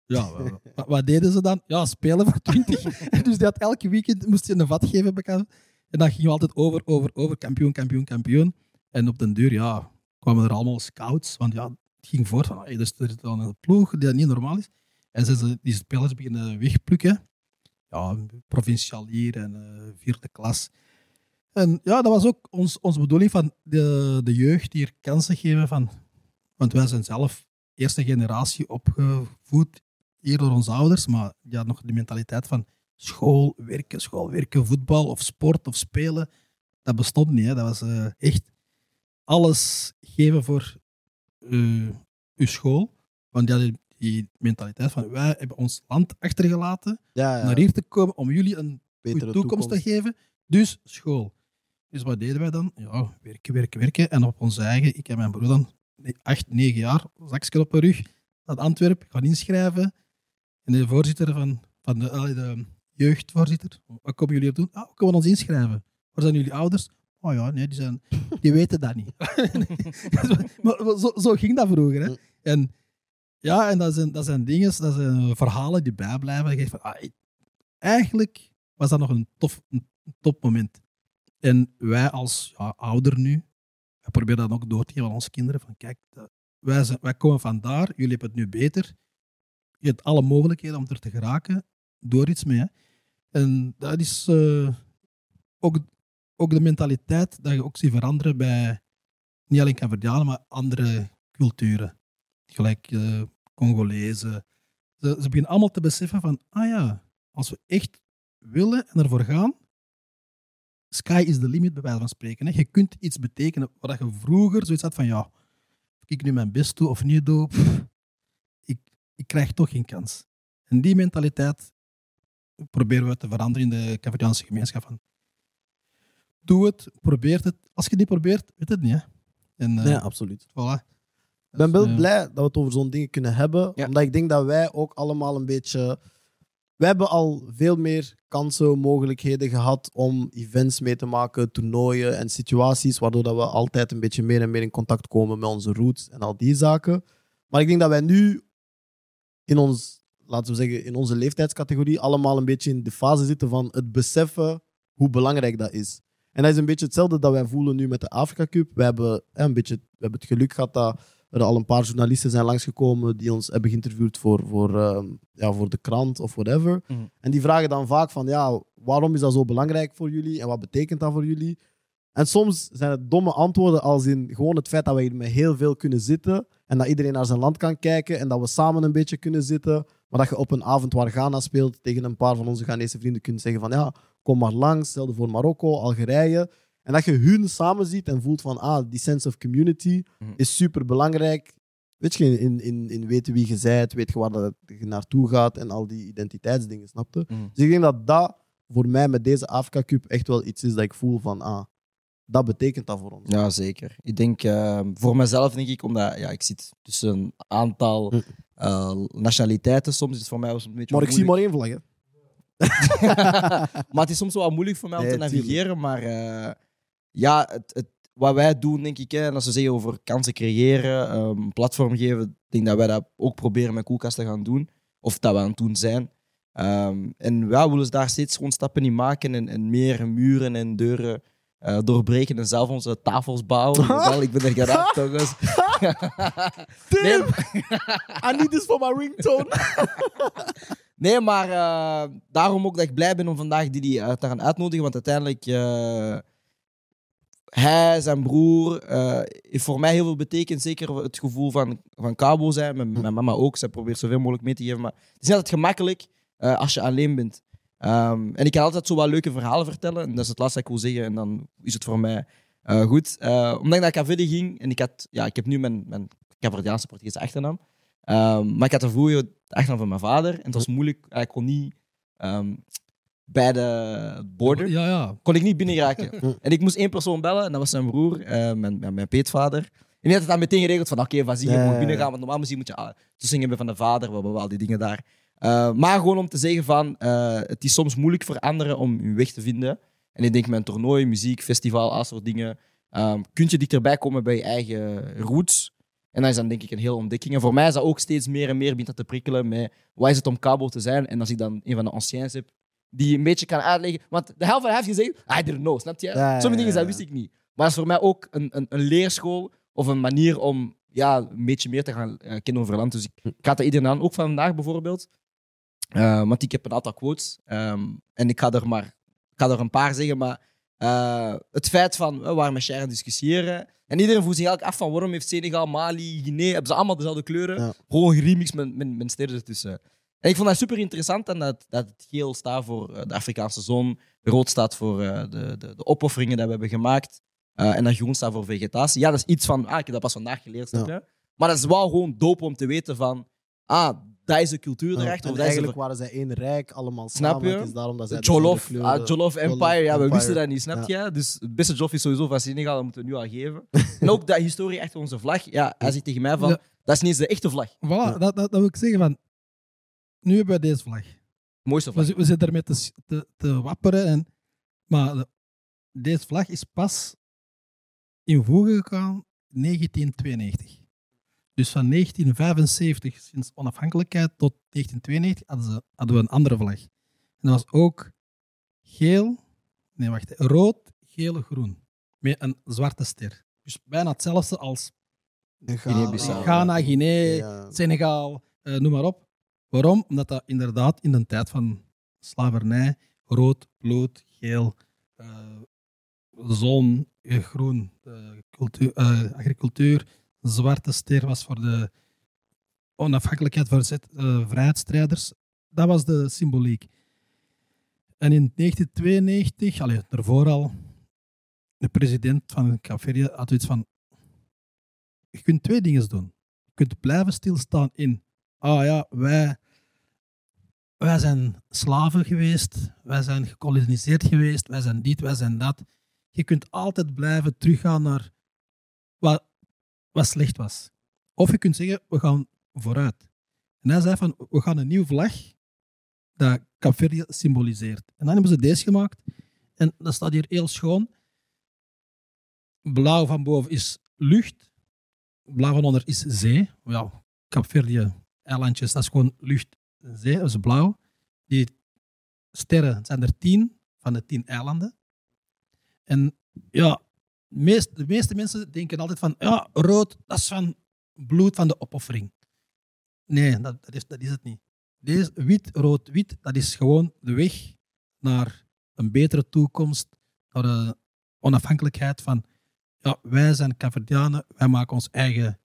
Speaker 3: Ja, wat deden ze dan? Ja, spelen voor 20. Dus die had elke weekend moest je een vat geven. En dan gingen we altijd over. Kampioen. En op den duur, ja, kwamen er allemaal scouts. Want ja, het ging voort van, er is dan een ploeg die niet normaal is. En ze die spelers beginnen wegplukken. Ja, provincialier en vierde klas. En ja, dat was ook onze bedoeling van de jeugd hier kansen geven van... Want wij zijn zelf eerste generatie opgevoed hier door onze ouders, maar die hadden nog de mentaliteit van school, werken, voetbal of sport of spelen. Dat bestond niet. Hè. Dat was echt alles geven voor uw school. Want die hadden die mentaliteit van wij hebben ons land achtergelaten naar hier te komen om jullie een goede toekomst te geven. Dus school. Dus wat deden wij dan? Ja, werken. En op onze eigen, ik en mijn broer dan, 8, 9 jaar, zakje op de rug, naar Antwerpen, gaan inschrijven. En de voorzitter van de jeugdvoorzitter, wat komen jullie op doen? We komen ons inschrijven. Waar zijn jullie ouders? Oh ja, nee, die weten dat niet. maar zo ging dat vroeger. Hè? En ja, en dat zijn dingen, dat zijn verhalen die bijblijven. Je van, eigenlijk was dat nog een top moment. En wij als ouder nu, we proberen dat ook door te geven aan onze kinderen. Van, kijk, wij komen vandaar, jullie hebben het nu beter. Je hebt alle mogelijkheden om er te geraken. Door iets mee. Hè. En dat is ook de mentaliteit dat je ook ziet veranderen bij niet alleen Cambodjanen, maar andere culturen. Gelijk Congolezen. Ze beginnen allemaal te beseffen van, als we echt willen en ervoor gaan, sky is the limit, bij wijze van spreken. Hè. Je kunt iets betekenen waar je vroeger zoiets had van, of ik nu mijn best doe of niet doe, ik krijg toch geen kans. En die mentaliteit proberen we te veranderen in de Cambodjaanse gemeenschap. Van, doe het, probeer het. Als je het niet probeert, weet het niet. Hè. En,
Speaker 1: ja, absoluut.
Speaker 3: Voilà.
Speaker 1: Ik ben wel blij dat we het over zo'n dingen kunnen hebben.
Speaker 2: Ja.
Speaker 1: Omdat ik denk dat wij ook allemaal een beetje... Wij hebben al veel meer kansen, mogelijkheden gehad om events mee te maken, toernooien en situaties, waardoor dat we altijd een beetje meer en meer in contact komen met onze roots en al die zaken. Maar ik denk dat wij nu in onze leeftijdscategorie allemaal een beetje in de fase zitten van het beseffen hoe belangrijk dat is. En dat is een beetje hetzelfde dat wij voelen nu met de Afrika Cup. We hebben het geluk gehad dat er al een paar journalisten zijn langsgekomen die ons hebben geïnterviewd voor de krant of whatever.
Speaker 2: Mm.
Speaker 1: En die vragen dan vaak van, waarom is dat zo belangrijk voor jullie en wat betekent dat voor jullie? En soms zijn het domme antwoorden als in gewoon het feit dat we hier met heel veel kunnen zitten en dat iedereen naar zijn land kan kijken en dat we samen een beetje kunnen zitten, maar dat je op een avond waar Ghana speelt tegen een paar van onze Ghanese vrienden kunt zeggen van, kom maar langs, stel voor Marokko, Algerije. En dat je hun samen ziet en voelt van, die sense of community is super belangrijk. Weet je, in weten wie je bent, weet je waar je naartoe gaat en al die identiteitsdingen, snap je? Dus ik denk dat dat voor mij met deze Afrika Cup echt wel iets is dat ik voel van, dat betekent dat voor ons.
Speaker 2: Ja, zeker. Ik denk, voor mezelf denk ik, omdat ik zit tussen een aantal nationaliteiten, soms is het voor mij wel een beetje
Speaker 1: Maar ik zie
Speaker 2: moeilijk.
Speaker 1: maar één vlag, hè.
Speaker 2: Maar het is soms wel moeilijk voor mij om te navigeren,
Speaker 1: tuurlijk.
Speaker 2: Maar wat wij doen, denk ik, en als we zeggen over kansen creëren, een platform geven, ik denk dat wij dat ook proberen met Koelkast te gaan doen. Of dat we aan het doen zijn. En we willen daar steeds gewoon stappen in maken en meer muren en deuren doorbreken en zelf onze tafels bouwen. Wel, ik ben er geraakt, toch eens.
Speaker 1: Tim! I need this for my ringtone.
Speaker 2: Nee, maar daarom ook dat ik blij ben om vandaag Didi te gaan uitnodigen, want uiteindelijk hij, zijn broer, heeft voor mij heel veel betekend. Zeker het gevoel van Cabo zijn, met mijn mama ook. Zij probeert zoveel mogelijk mee te geven, maar het is niet altijd gemakkelijk als je alleen bent. En ik kan altijd zo wat leuke verhalen vertellen, en dat is het laatste dat ik wil zeggen, en dan is het voor mij goed. Omdat ik naar Cavite ging, en ik heb nu mijn Caverdiaanse Portugese achternaam, maar ik had er vroeger de achternaam van mijn vader, en het was moeilijk, ik kon niet bij de border, kon ik niet binnen geraken. En ik moest 1 persoon bellen, en dat was zijn broer, mijn peetvader. En die had het dan meteen geregeld van, oké, vas-y, je moet binnen gaan, want normaal moet je toestemming hebben van de vader, al die dingen daar. Maar gewoon om te zeggen van, het is soms moeilijk voor anderen om hun weg te vinden. En ik denk met een toernooi, muziek, festival, al soort dingen, kun je dichterbij komen bij je eigen roots. En dat is dan denk ik een hele ontdekking. En voor mij is dat ook steeds meer en meer begint dat te prikkelen met wat is het om Cabo te zijn. En als ik dan een van de anciens heb die een beetje kan uitleggen. Want de helft van hij heeft gezegd, I don't know, snap je?
Speaker 1: Ja,
Speaker 2: Sommige dingen
Speaker 1: ja.
Speaker 2: dat wist ik niet. Maar dat is voor mij ook een leerschool of een manier om een beetje meer te gaan kennen over land. Dus ik ga dat iedereen aan, ook vandaag bijvoorbeeld. Want ik heb een aantal quotes. En ik ga er een paar zeggen, maar het feit van we waren met Cher aan het discussiëren. En iedereen voelt zich eigenlijk af van waarom heeft Senegal, Mali, Guinea, hebben ze allemaal dezelfde kleuren.
Speaker 1: Ja.
Speaker 2: Gewoon geremixed met sterren ertussen. En ik vond dat super interessant en dat het geel staat voor de Afrikaanse zon, rood staat voor de opofferingen die we hebben gemaakt en dat groen staat voor vegetatie. Ja, dat is iets van, ik heb dat pas vandaag geleerd, snap je? Maar dat is wel gewoon dope om te weten van, dat is de cultuur erachter.
Speaker 1: En
Speaker 2: Of
Speaker 1: eigenlijk waren zij één rijk, allemaal
Speaker 2: Snap
Speaker 1: samen.
Speaker 2: je?
Speaker 1: Het is daarom dat zij
Speaker 2: Jollof,
Speaker 1: dezelfde kleuren-
Speaker 2: Jollof Empire, ja, we
Speaker 1: Empire.
Speaker 2: wisten dat niet, snap je? Dus het beste Jollof is sowieso van Senegal, dat moeten we nu al geven. En ook dat historie achter onze vlag, ja, hij zegt tegen mij van,
Speaker 3: Ja.
Speaker 2: dat is niet eens de echte vlag.
Speaker 3: Voilà, dat wil ik zeggen. Van, nu hebben we deze vlag.
Speaker 2: Mooiste vlag.
Speaker 3: We zitten ermee te wapperen. Maar deze vlag is pas in voege gekomen in 1992. Dus van 1975, sinds onafhankelijkheid, tot 1992 hadden we een andere vlag. En dat was ook rood, geel, groen. Met een zwarte ster. Dus bijna hetzelfde als
Speaker 2: Guinea-Bissau.
Speaker 3: Ghana, Guinea,
Speaker 1: Ja.
Speaker 3: Senegal, noem maar op. Waarom? Omdat dat inderdaad in de tijd van slavernij rood, bloed, geel, zon, groen, agricultuur, zwarte ster was voor de onafhankelijkheid, voor vrijheidsstrijders. Dat was de symboliek. En in 1992, daarvoor al, de president van Cape had iets van: je kunt twee dingen doen. Je kunt blijven stilstaan in, wij zijn slaven geweest, wij zijn gekoloniseerd geweest, wij zijn dit, wij zijn dat. Je kunt altijd blijven teruggaan naar wat slecht was. Of je kunt zeggen, we gaan vooruit. En hij zei van, we gaan een nieuwe vlag dat Cape Verde symboliseert. En dan hebben ze deze gemaakt. En dat staat hier heel schoon. Blauw van boven is lucht. Blauw van onder is zee. Ja, Cape Verde eilandjes, dat is gewoon lucht en zee, dat is blauw. Die sterren zijn er 10 van de 10 eilanden. En ja, de meeste mensen denken altijd van, rood, dat is van bloed van de opoffering. Nee, dat is het niet. Deze wit, rood, wit, dat is gewoon de weg naar een betere toekomst, naar de onafhankelijkheid van, wij zijn Caverdianen, wij maken ons eigen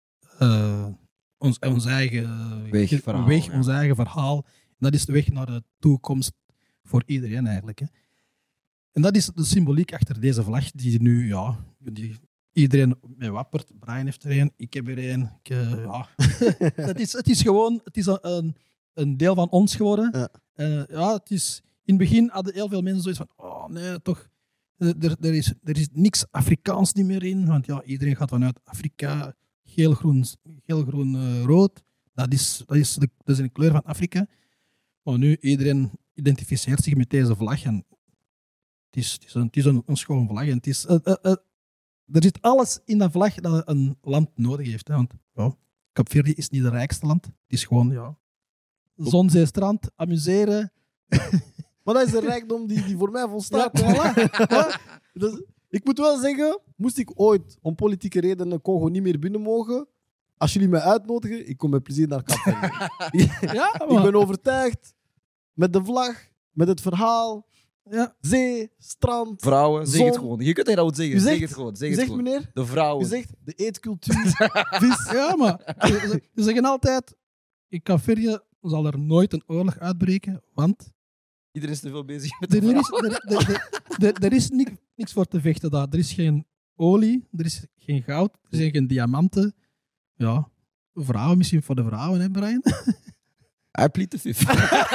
Speaker 3: ons eigen
Speaker 2: Weg,
Speaker 3: ons eigen verhaal. En dat is de weg naar de toekomst voor iedereen eigenlijk. Hè. En dat is de symboliek achter deze vlag, die nu, iedereen mee wappert. Brian heeft er een, ik heb er een. Het is gewoon een deel van ons geworden.
Speaker 1: Ja.
Speaker 3: Het is, in het begin hadden heel veel mensen zoiets van, oh nee, toch, er is niks Afrikaans niet meer in, want iedereen gaat vanuit Afrika, geel, groen, rood. Dat is een kleur van Afrika. Maar nu, iedereen identificeert zich met deze vlag. En het is een schoon vlag. En het is, er zit alles in dat vlag dat een land nodig heeft. Hè. Want Cape Verde is niet het rijkste land. Het is gewoon zon, zee, strand, amuseren.
Speaker 1: Maar dat is de rijkdom die voor mij volstaat.
Speaker 3: Ja,
Speaker 1: Voilà. Dus, ik moet wel zeggen, moest ik ooit om politieke redenen Congo niet meer binnen mogen, als jullie mij uitnodigen, ik kom met plezier naar Cape Verde.
Speaker 3: Ja,
Speaker 1: Ik ben overtuigd, met de vlag, met het verhaal, zee, strand,
Speaker 2: vrouwen, zeg
Speaker 1: zon.
Speaker 2: het gewoon. Je kunt dat zeggen.
Speaker 1: U
Speaker 2: Zeg
Speaker 1: zegt-
Speaker 2: het gewoon. Zeg
Speaker 1: U
Speaker 2: het
Speaker 1: zegt,
Speaker 2: gewoon.
Speaker 1: meneer,
Speaker 2: De vrouwen.
Speaker 1: u zegt de eetcultuur, vis.
Speaker 3: Ja, maar ze zeggen altijd, in Cape Verde zal er nooit een oorlog uitbreken, want
Speaker 2: Iedereen is te veel bezig met de
Speaker 3: er is niks voor te vechten daar. Er is geen olie, er is geen goud, er zijn geen diamanten. Ja, vrouwen misschien voor de vrouwen, hè Brian?
Speaker 2: I plead the fifth.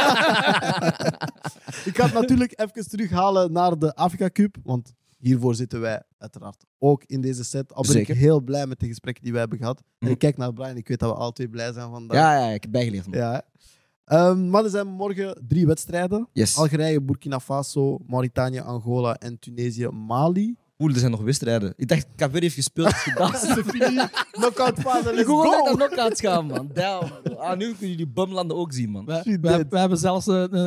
Speaker 1: Ik ga het natuurlijk even terughalen naar de Afrika Cup, want hiervoor zitten wij uiteraard ook in deze set. Al ben
Speaker 2: Zeker.
Speaker 1: ik heel blij met de gesprekken die wij hebben gehad. En ik kijk naar Brian, ik weet dat we alle twee blij zijn vandaag.
Speaker 2: Ja, ik heb bijgeleerd. Man.
Speaker 1: Ja. Maar er zijn morgen 3 wedstrijden.
Speaker 2: Yes.
Speaker 1: Algerije, Burkina Faso, Mauritanië, Angola en Tunesië, Mali.
Speaker 2: Er zijn nog wedstrijden. Ik dacht, Cape heeft gespeeld. Is gedaan.
Speaker 1: Knockout fase,
Speaker 2: Ik
Speaker 1: let's
Speaker 2: wil gewoon
Speaker 1: go!
Speaker 2: naar knockouts gaan, man. Damn. Nu kunnen jullie bumlanden ook zien, man.
Speaker 3: We hebben zelfs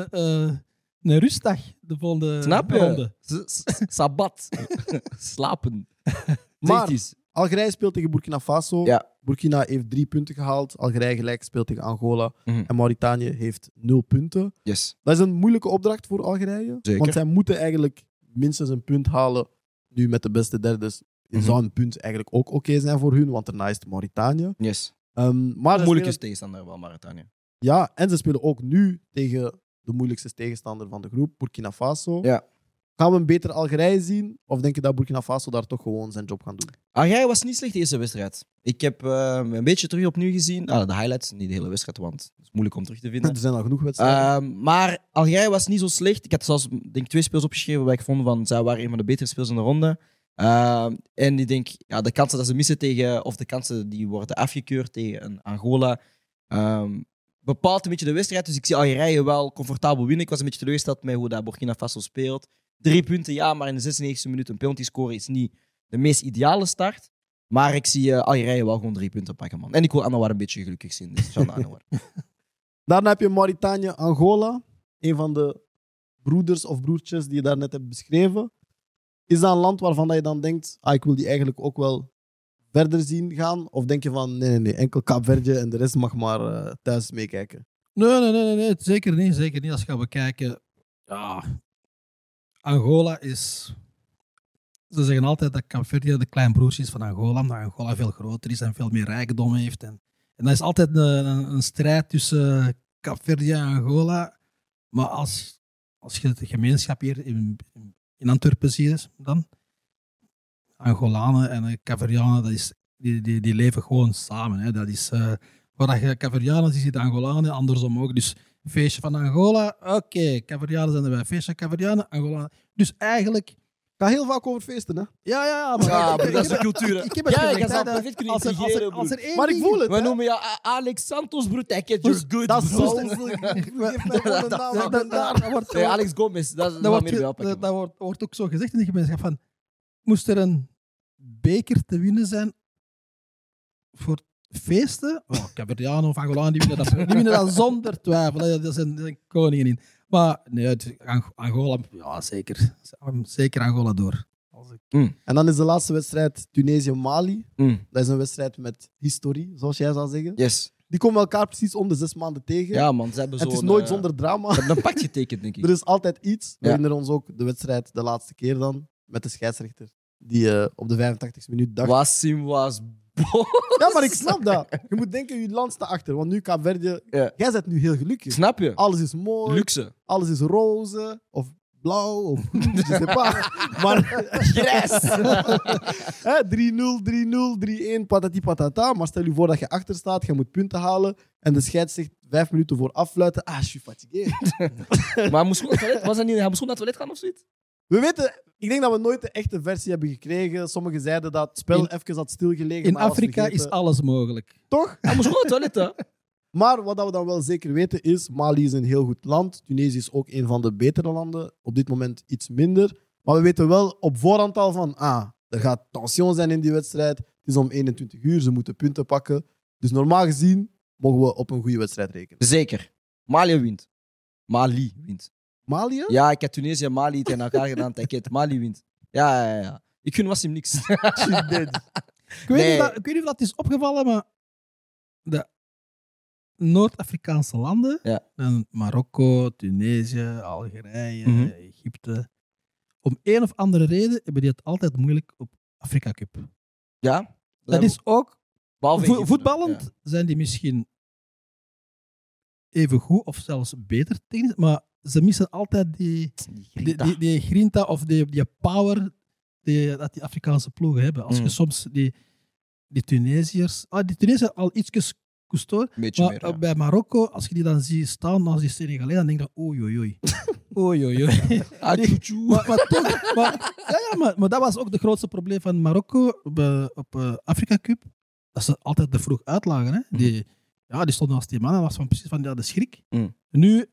Speaker 3: een rustdag de volgende
Speaker 2: Snap je?
Speaker 3: ronde.
Speaker 2: Sabbat. Slapen.
Speaker 1: Maar-
Speaker 2: Zeg eens.
Speaker 1: Algerije speelt tegen Burkina Faso.
Speaker 2: Ja.
Speaker 1: Burkina heeft 3 punten gehaald. Algerije gelijk speelt tegen Angola.
Speaker 2: Mhm.
Speaker 1: En Mauritanië heeft 0 punten.
Speaker 2: Yes.
Speaker 1: Dat is een moeilijke opdracht voor Algerije.
Speaker 2: Zeker.
Speaker 1: Want zij moeten eigenlijk minstens een punt halen. Nu met de beste derdes zou een punt eigenlijk ook oké zijn voor hun. Want daarna is het Mauritanië.
Speaker 2: Yes.
Speaker 1: Maar ze
Speaker 2: Moeilijke
Speaker 1: spelen-
Speaker 2: tegenstander wel, Mauritanië.
Speaker 1: Ja, en ze spelen ook nu tegen de moeilijkste tegenstander van de groep, Burkina Faso.
Speaker 2: Ja.
Speaker 1: Gaan we een beter Algerije zien? Of denk je dat Burkina Faso daar toch gewoon zijn job gaat doen?
Speaker 2: Algerije was niet slecht de eerste wedstrijd. Ik heb een beetje terug opnieuw gezien. De highlights, niet de hele wedstrijd, want het is moeilijk om terug te vinden.
Speaker 1: Er zijn al genoeg wedstrijden.
Speaker 2: Maar Algerije was niet zo slecht. Ik had zelfs denk ik 2 spelers opgeschreven waar ik vond van zij waren een van de betere spelers in de ronde. En ik denk, de kansen dat ze missen tegen, of de kansen die worden afgekeurd tegen een Angola, bepaalt een beetje de wedstrijd. Dus ik zie Algerije wel comfortabel winnen. Ik was een beetje teleurgesteld met hoe dat Burkina Faso speelt. 3 punten, ja, maar in de 96e minuut een penalty scoren is niet de meest ideale start. Maar ik zie Algerije wel gewoon 3 punten pakken, man. En ik wil Anouar een beetje gelukkig zien. Dus shout out Anouar.
Speaker 1: Daarna heb je Mauritanië, Angola. Een van de broeders of broertjes die je daarnet hebt beschreven. Is dat een land waarvan dat je dan denkt, ik wil die eigenlijk ook wel verder zien gaan? Of denk je van, nee, enkel Kaapverdje en de rest mag maar thuis meekijken?
Speaker 3: Nee, zeker niet. Zeker niet. Als je gaat bekijken. Ja, Angola is... Ze zeggen altijd dat Cape de klein broertje is van Angola, omdat Angola veel groter is en veel meer rijkdom heeft. En dat is altijd een strijd tussen Cape en Angola. Maar als je de gemeenschap hier in Antwerpen ziet, dan Angolanen en Cape die leven gewoon samen. Hè. Dat is... waar je Caverianen ziet, de Angolanen, andersom ook. Dus feestje van Angola, oké, Caverianen zijn erbij. Feestje Caverianen, Angolanen. Dus eigenlijk...
Speaker 1: Het gaat heel vaak over feesten, hè?
Speaker 3: Ja, maar...
Speaker 2: Ja, maar dat is de cultuur.
Speaker 3: Ik heb het
Speaker 2: Ja,
Speaker 3: gezegd,
Speaker 2: ik
Speaker 3: hè,
Speaker 2: zou
Speaker 3: dat
Speaker 2: perfect kunnen
Speaker 3: als er
Speaker 2: integreren,
Speaker 3: één
Speaker 1: Maar ik
Speaker 3: ding-
Speaker 1: voel het,
Speaker 2: We
Speaker 1: hè?
Speaker 2: noemen je Alex Santos, bro. Take it, you're good,
Speaker 1: Dat is
Speaker 2: bro.
Speaker 1: zo... Geef mij gewoon een naam, ik ben daar.
Speaker 3: dat wordt-
Speaker 2: Nee, Alex Gomez, dat
Speaker 3: dat
Speaker 2: is
Speaker 3: wordt
Speaker 2: meer
Speaker 3: ge-
Speaker 2: bij oppakken.
Speaker 3: dat wordt ook zo gezegd in de gemeenschap van... Moest er een beker te winnen zijn voor feesten? Caverianen of Angolanen, die winnen dat zonder twijfel. Hè. Dat zijn koningen in. Maar nee, Angola, ja zeker. Zeker Angola door.
Speaker 1: En dan is de laatste wedstrijd Tunesië-Mali.
Speaker 2: Mm.
Speaker 1: Dat is een wedstrijd met historie, zoals jij zou zeggen.
Speaker 2: Yes.
Speaker 1: Die komen elkaar precies om de 6 maanden tegen.
Speaker 2: Ja, man. Ze hebben
Speaker 1: Het is
Speaker 2: zo'n,
Speaker 1: nooit zonder drama.
Speaker 2: Ze hebben een pact getekend, denk ik.
Speaker 1: Er is altijd iets. We
Speaker 2: Ja.
Speaker 1: herinneren ons ook de wedstrijd de laatste keer dan, met de scheidsrechter, die op de 85e minuut dacht.
Speaker 2: Wassim was boos.
Speaker 1: Ja, maar ik snap dat. Je moet denken, je land staat achter. Want nu Kaapverdië,
Speaker 2: Ja.
Speaker 1: jij bent nu heel gelukkig.
Speaker 2: Snap je?
Speaker 1: Alles is mooi,
Speaker 2: Luxe.
Speaker 1: alles is roze, of blauw, of groen, je sais pas. Maar
Speaker 2: Grijs.
Speaker 1: hè, 3-0, 3-0, 3-1, patati patata. Maar stel je voor dat je achter staat, je moet punten halen en de scheids zegt 5 minuten voor afluiten. Je suis fatigué.
Speaker 2: Maar hij moest gewoon naar het toilet. Was dat niet? Hij moest gewoon naar het toilet gaan of zoiets?
Speaker 1: We weten, ik denk dat we nooit de echte versie hebben gekregen. Sommigen zeiden dat het spel even had stilgelegen.
Speaker 3: In
Speaker 1: maar was
Speaker 3: Afrika
Speaker 1: vergeten.
Speaker 3: is alles mogelijk.
Speaker 1: Toch?
Speaker 2: Hij moest gewoon naar het toilet, hè?
Speaker 1: Maar wat we dan wel zeker weten is, Mali is een heel goed land. Tunesië is ook een van de betere landen. Op dit moment iets minder. Maar we weten wel op voorhand al van, er gaat tension zijn in die wedstrijd. Het is om 21 uur, ze moeten punten pakken. Dus normaal gezien mogen we op een goede wedstrijd rekenen.
Speaker 2: Zeker. Mali wint. Mali wint.
Speaker 1: Mali? Hè?
Speaker 2: Ja, ik heb Tunesië en Mali tegen elkaar gedaan. Take Mali wint. Ja. Ik gun Wassim niks.
Speaker 3: Ik weet,
Speaker 2: Nee.
Speaker 3: ik weet niet of dat is opgevallen, maar de Noord-Afrikaanse landen,
Speaker 2: Ja.
Speaker 3: Marokko, Tunesië, Algerije,
Speaker 2: Mhm.
Speaker 3: Egypte, om een of andere reden hebben die het altijd moeilijk op Afrika Cup.
Speaker 2: Ja?
Speaker 3: Dat is ook,
Speaker 2: Behalve Egypte.
Speaker 3: voetballend
Speaker 2: Ja.
Speaker 3: zijn die misschien even goed of zelfs beter technisch, maar ze missen altijd die grinta of die power dat die Afrikaanse ploegen hebben. Als je soms die Tunesiërs... die Tunesiërs al ietsjes cousteau,
Speaker 2: Een beetje
Speaker 3: maar
Speaker 2: meer, ja.
Speaker 3: bij Marokko, als je die dan ziet staan naast die Senegalees, dan denk je oei, oei, oei. Oei, oei, oei. Maar toch, maar dat was ook het grootste probleem van Marokko op Afrika Cup. Dat ze altijd te vroeg uitlagen. Hè. Die stonden als die mannen, was van precies van de schrik.
Speaker 2: Mm.
Speaker 3: Nu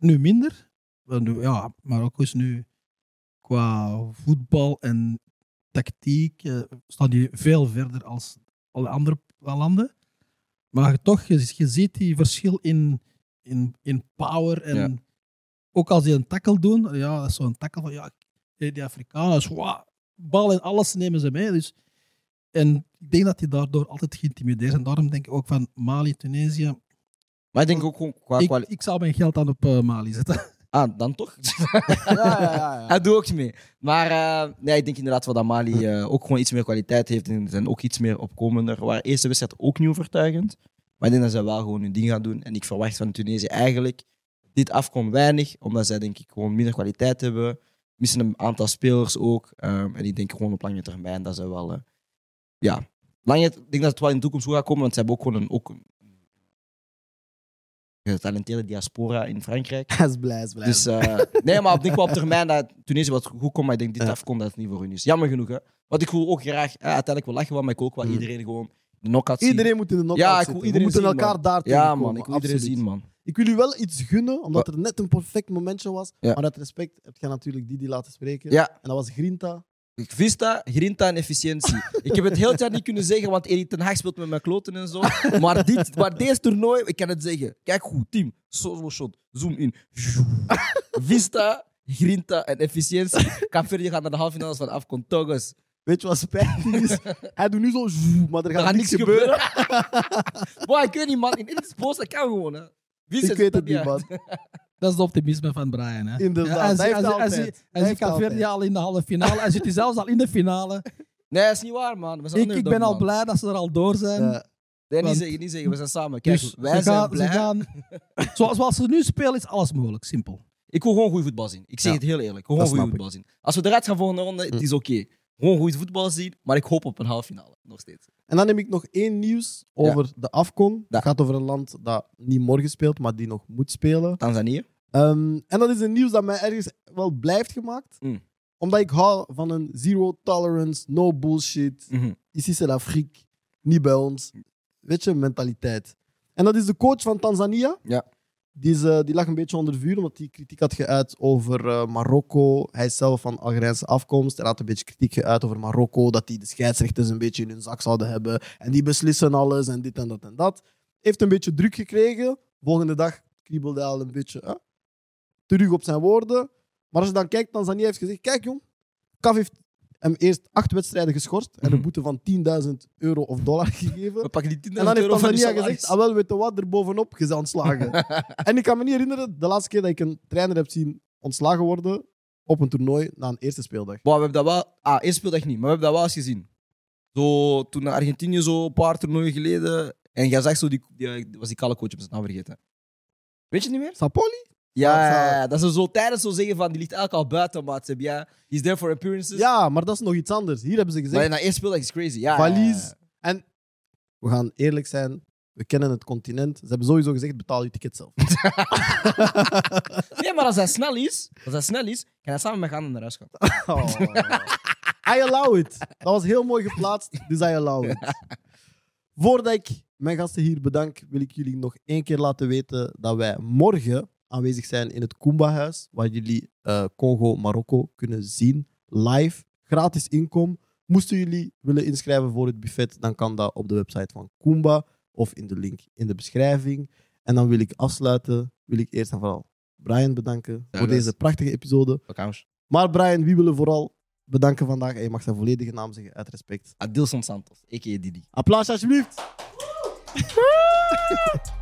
Speaker 3: minder. Want Marokko is nu qua voetbal en tactiek staan die veel verder als alle andere landen. Maar toch, je ziet die verschil in power. En ook als die een tackle doen, ja, dat is zo'n tackle van die Afrikaners, bal en alles nemen ze mee. Dus, en ik denk dat die daardoor altijd geïntimideerd zijn. Daarom denk ik ook van Mali, Tunesië.
Speaker 2: Maar ik denk ook gewoon qua
Speaker 3: Ik zou mijn geld aan op Mali zetten.
Speaker 2: Ah, dan toch?
Speaker 1: Ja.
Speaker 2: Hij doet ook mee. Maar nee, ik denk inderdaad wel dat Mali ook gewoon iets meer kwaliteit heeft en zijn ook iets meer opkomender. Waar de eerste wedstrijd ook niet overtuigend. Maar ik denk dat ze wel gewoon hun ding gaan doen. En ik verwacht van Tunesië eigenlijk dit afkomt weinig, omdat zij denk ik gewoon minder kwaliteit hebben. Missen een aantal spelers ook. En ik denk gewoon op lange termijn dat ze wel... ik denk dat het wel in de toekomst goed gaat komen, want ze hebben ook gewoon een getalenteerde diaspora in Frankrijk.
Speaker 1: Hij is blij.
Speaker 2: Dus nee, maar ik denk wel op termijn dat Tunesië wat goed komt, maar ik denk dit afkomt dat het niet voor hun is. Jammer genoeg, hè. Want ik wil ook graag, uiteindelijk wel lachen, maar ik wil ook wel iedereen gewoon de knock-out zien.
Speaker 1: Iedereen moet in de knock-out zitten. We moeten elkaar daar tegenkomen.
Speaker 2: Ja, man, ik wil iedereen zien, man.
Speaker 1: Ik wil u wel iets gunnen, omdat er net een perfect momentje was.
Speaker 2: Ja.
Speaker 1: Maar uit respect heb je natuurlijk Didi laten spreken.
Speaker 2: Ja.
Speaker 1: En dat was Grinta.
Speaker 2: Vista, grinta en efficiëntie. Ik heb het heel het jaar niet kunnen zeggen, want Erik ten Hag speelt met mijn kloten en zo. Maar deze toernooi, ik kan het zeggen. Kijk goed, team. Solo shot. Zoom in. Vista, grinta en efficiëntie. Cape gaat naar de halve finales van AFCON. Togus.
Speaker 1: Weet je wat spijtig is? Hij doet nu zo, maar er gaat niks
Speaker 2: gebeuren.
Speaker 1: gebeuren.
Speaker 2: Boah, ik weet niet, man. In dit sport, dat kan gewoon, hè.
Speaker 1: Ik weet het niet, man.
Speaker 3: Dat is het optimisme van Brian. Hè?
Speaker 1: Inderdaad, hij heeft altijd.
Speaker 3: Hij ziet Cape al in de halve finale. Hij zit hier zelfs al in de finale.
Speaker 2: Nee, dat is niet waar, man. We zijn
Speaker 3: Ik ben al blij dat ze er al door zijn.
Speaker 2: Nee, niet zeggen. We zijn samen. Kijk,
Speaker 3: Dus
Speaker 2: wij zijn blij.
Speaker 3: Zoals ze nu spelen, is alles mogelijk. Simpel.
Speaker 2: Ik wil gewoon goed voetbal zien. Ik zeg het heel eerlijk. Gewoon goed voetbal zien. Als we eruit gaan volgende ronde, het is oké. Gewoon goed voetbal zien, maar ik hoop op een halve finale. Nog steeds.
Speaker 1: En dan heb ik nog één nieuws over de AFCON. Het gaat over een land dat niet morgen speelt, maar die nog moet spelen.
Speaker 2: Tanzanië.
Speaker 1: En dat is een nieuws dat mij ergens wel blijft gemaakt. Omdat ik hou van een zero tolerance, no bullshit. Ici c'est l'Afrique, niet bij ons. Weet je, mentaliteit. En dat is de coach van Tanzania.
Speaker 2: Ja.
Speaker 1: Die lag een beetje onder vuur, omdat hij kritiek had geuit over Marokko. Hij is zelf van Algerijnse afkomst. Hij had een beetje kritiek geuit over Marokko, dat die de scheidsrechters een beetje in hun zak zouden hebben. En die beslissen alles en dit en dat en dat. Heeft een beetje druk gekregen. Volgende dag kriebelde hij al een beetje terug op zijn woorden. Maar als je dan kijkt, Tanzania heeft gezegd, kijk jong, CAF heeft hem eerst 8 wedstrijden geschorst en een boete van €10.000 of dollar gegeven.
Speaker 2: We pakken die 10.000
Speaker 1: En dan heeft
Speaker 2: euro van die
Speaker 1: Tanzania
Speaker 2: salaris.
Speaker 1: gezegd, wel, weet je wat, er bovenop, je bent ontslagen. En ik kan me niet herinneren, de laatste keer dat ik een trainer heb zien ontslagen worden op een toernooi na een eerste speeldag.
Speaker 2: Wow, we hebben dat wel... eerste speeldag niet, maar we hebben dat wel eens gezien. Zo, toen naar Argentinië, zo een paar toernooien geleden, en jij zag zo, was die kale coach op zijn naam vergeten. Weet je het niet meer?
Speaker 1: Sapoli?
Speaker 2: Ja, dat ze zo tijdens zo zeggen van, die ligt eigenlijk al buiten, maat. Ja, he's there for appearances.
Speaker 1: Ja, maar dat is nog iets anders. Hier hebben ze gezegd,
Speaker 2: Maar na eerste speeldag is crazy. Ja,
Speaker 1: valies. En we gaan eerlijk zijn, we kennen het continent. Ze hebben sowieso gezegd, betaal je ticket zelf.
Speaker 2: Nee, maar als hij snel is, kan hij samen met Ghana naar huis gaan.
Speaker 1: Oh. I allow it. Dat was heel mooi geplaatst, dus I allow it. Voordat ik mijn gasten hier bedank, wil ik jullie nog één keer laten weten dat wij morgen aanwezig zijn in het Kumba-huis, waar jullie Congo-Marokko kunnen zien, live, gratis inkom. Moesten jullie willen inschrijven voor het buffet, dan kan dat op de website van Kumba of in de link in de beschrijving. En dan wil ik afsluiten, wil ik eerst en vooral Brian bedanken voor deze prachtige episode. Maar Brian, wie willen vooral bedanken vandaag? En je mag zijn volledige naam zeggen, uit respect.
Speaker 2: Adilson Santos, a.k.a. Didi.
Speaker 1: Applaus alsjeblieft!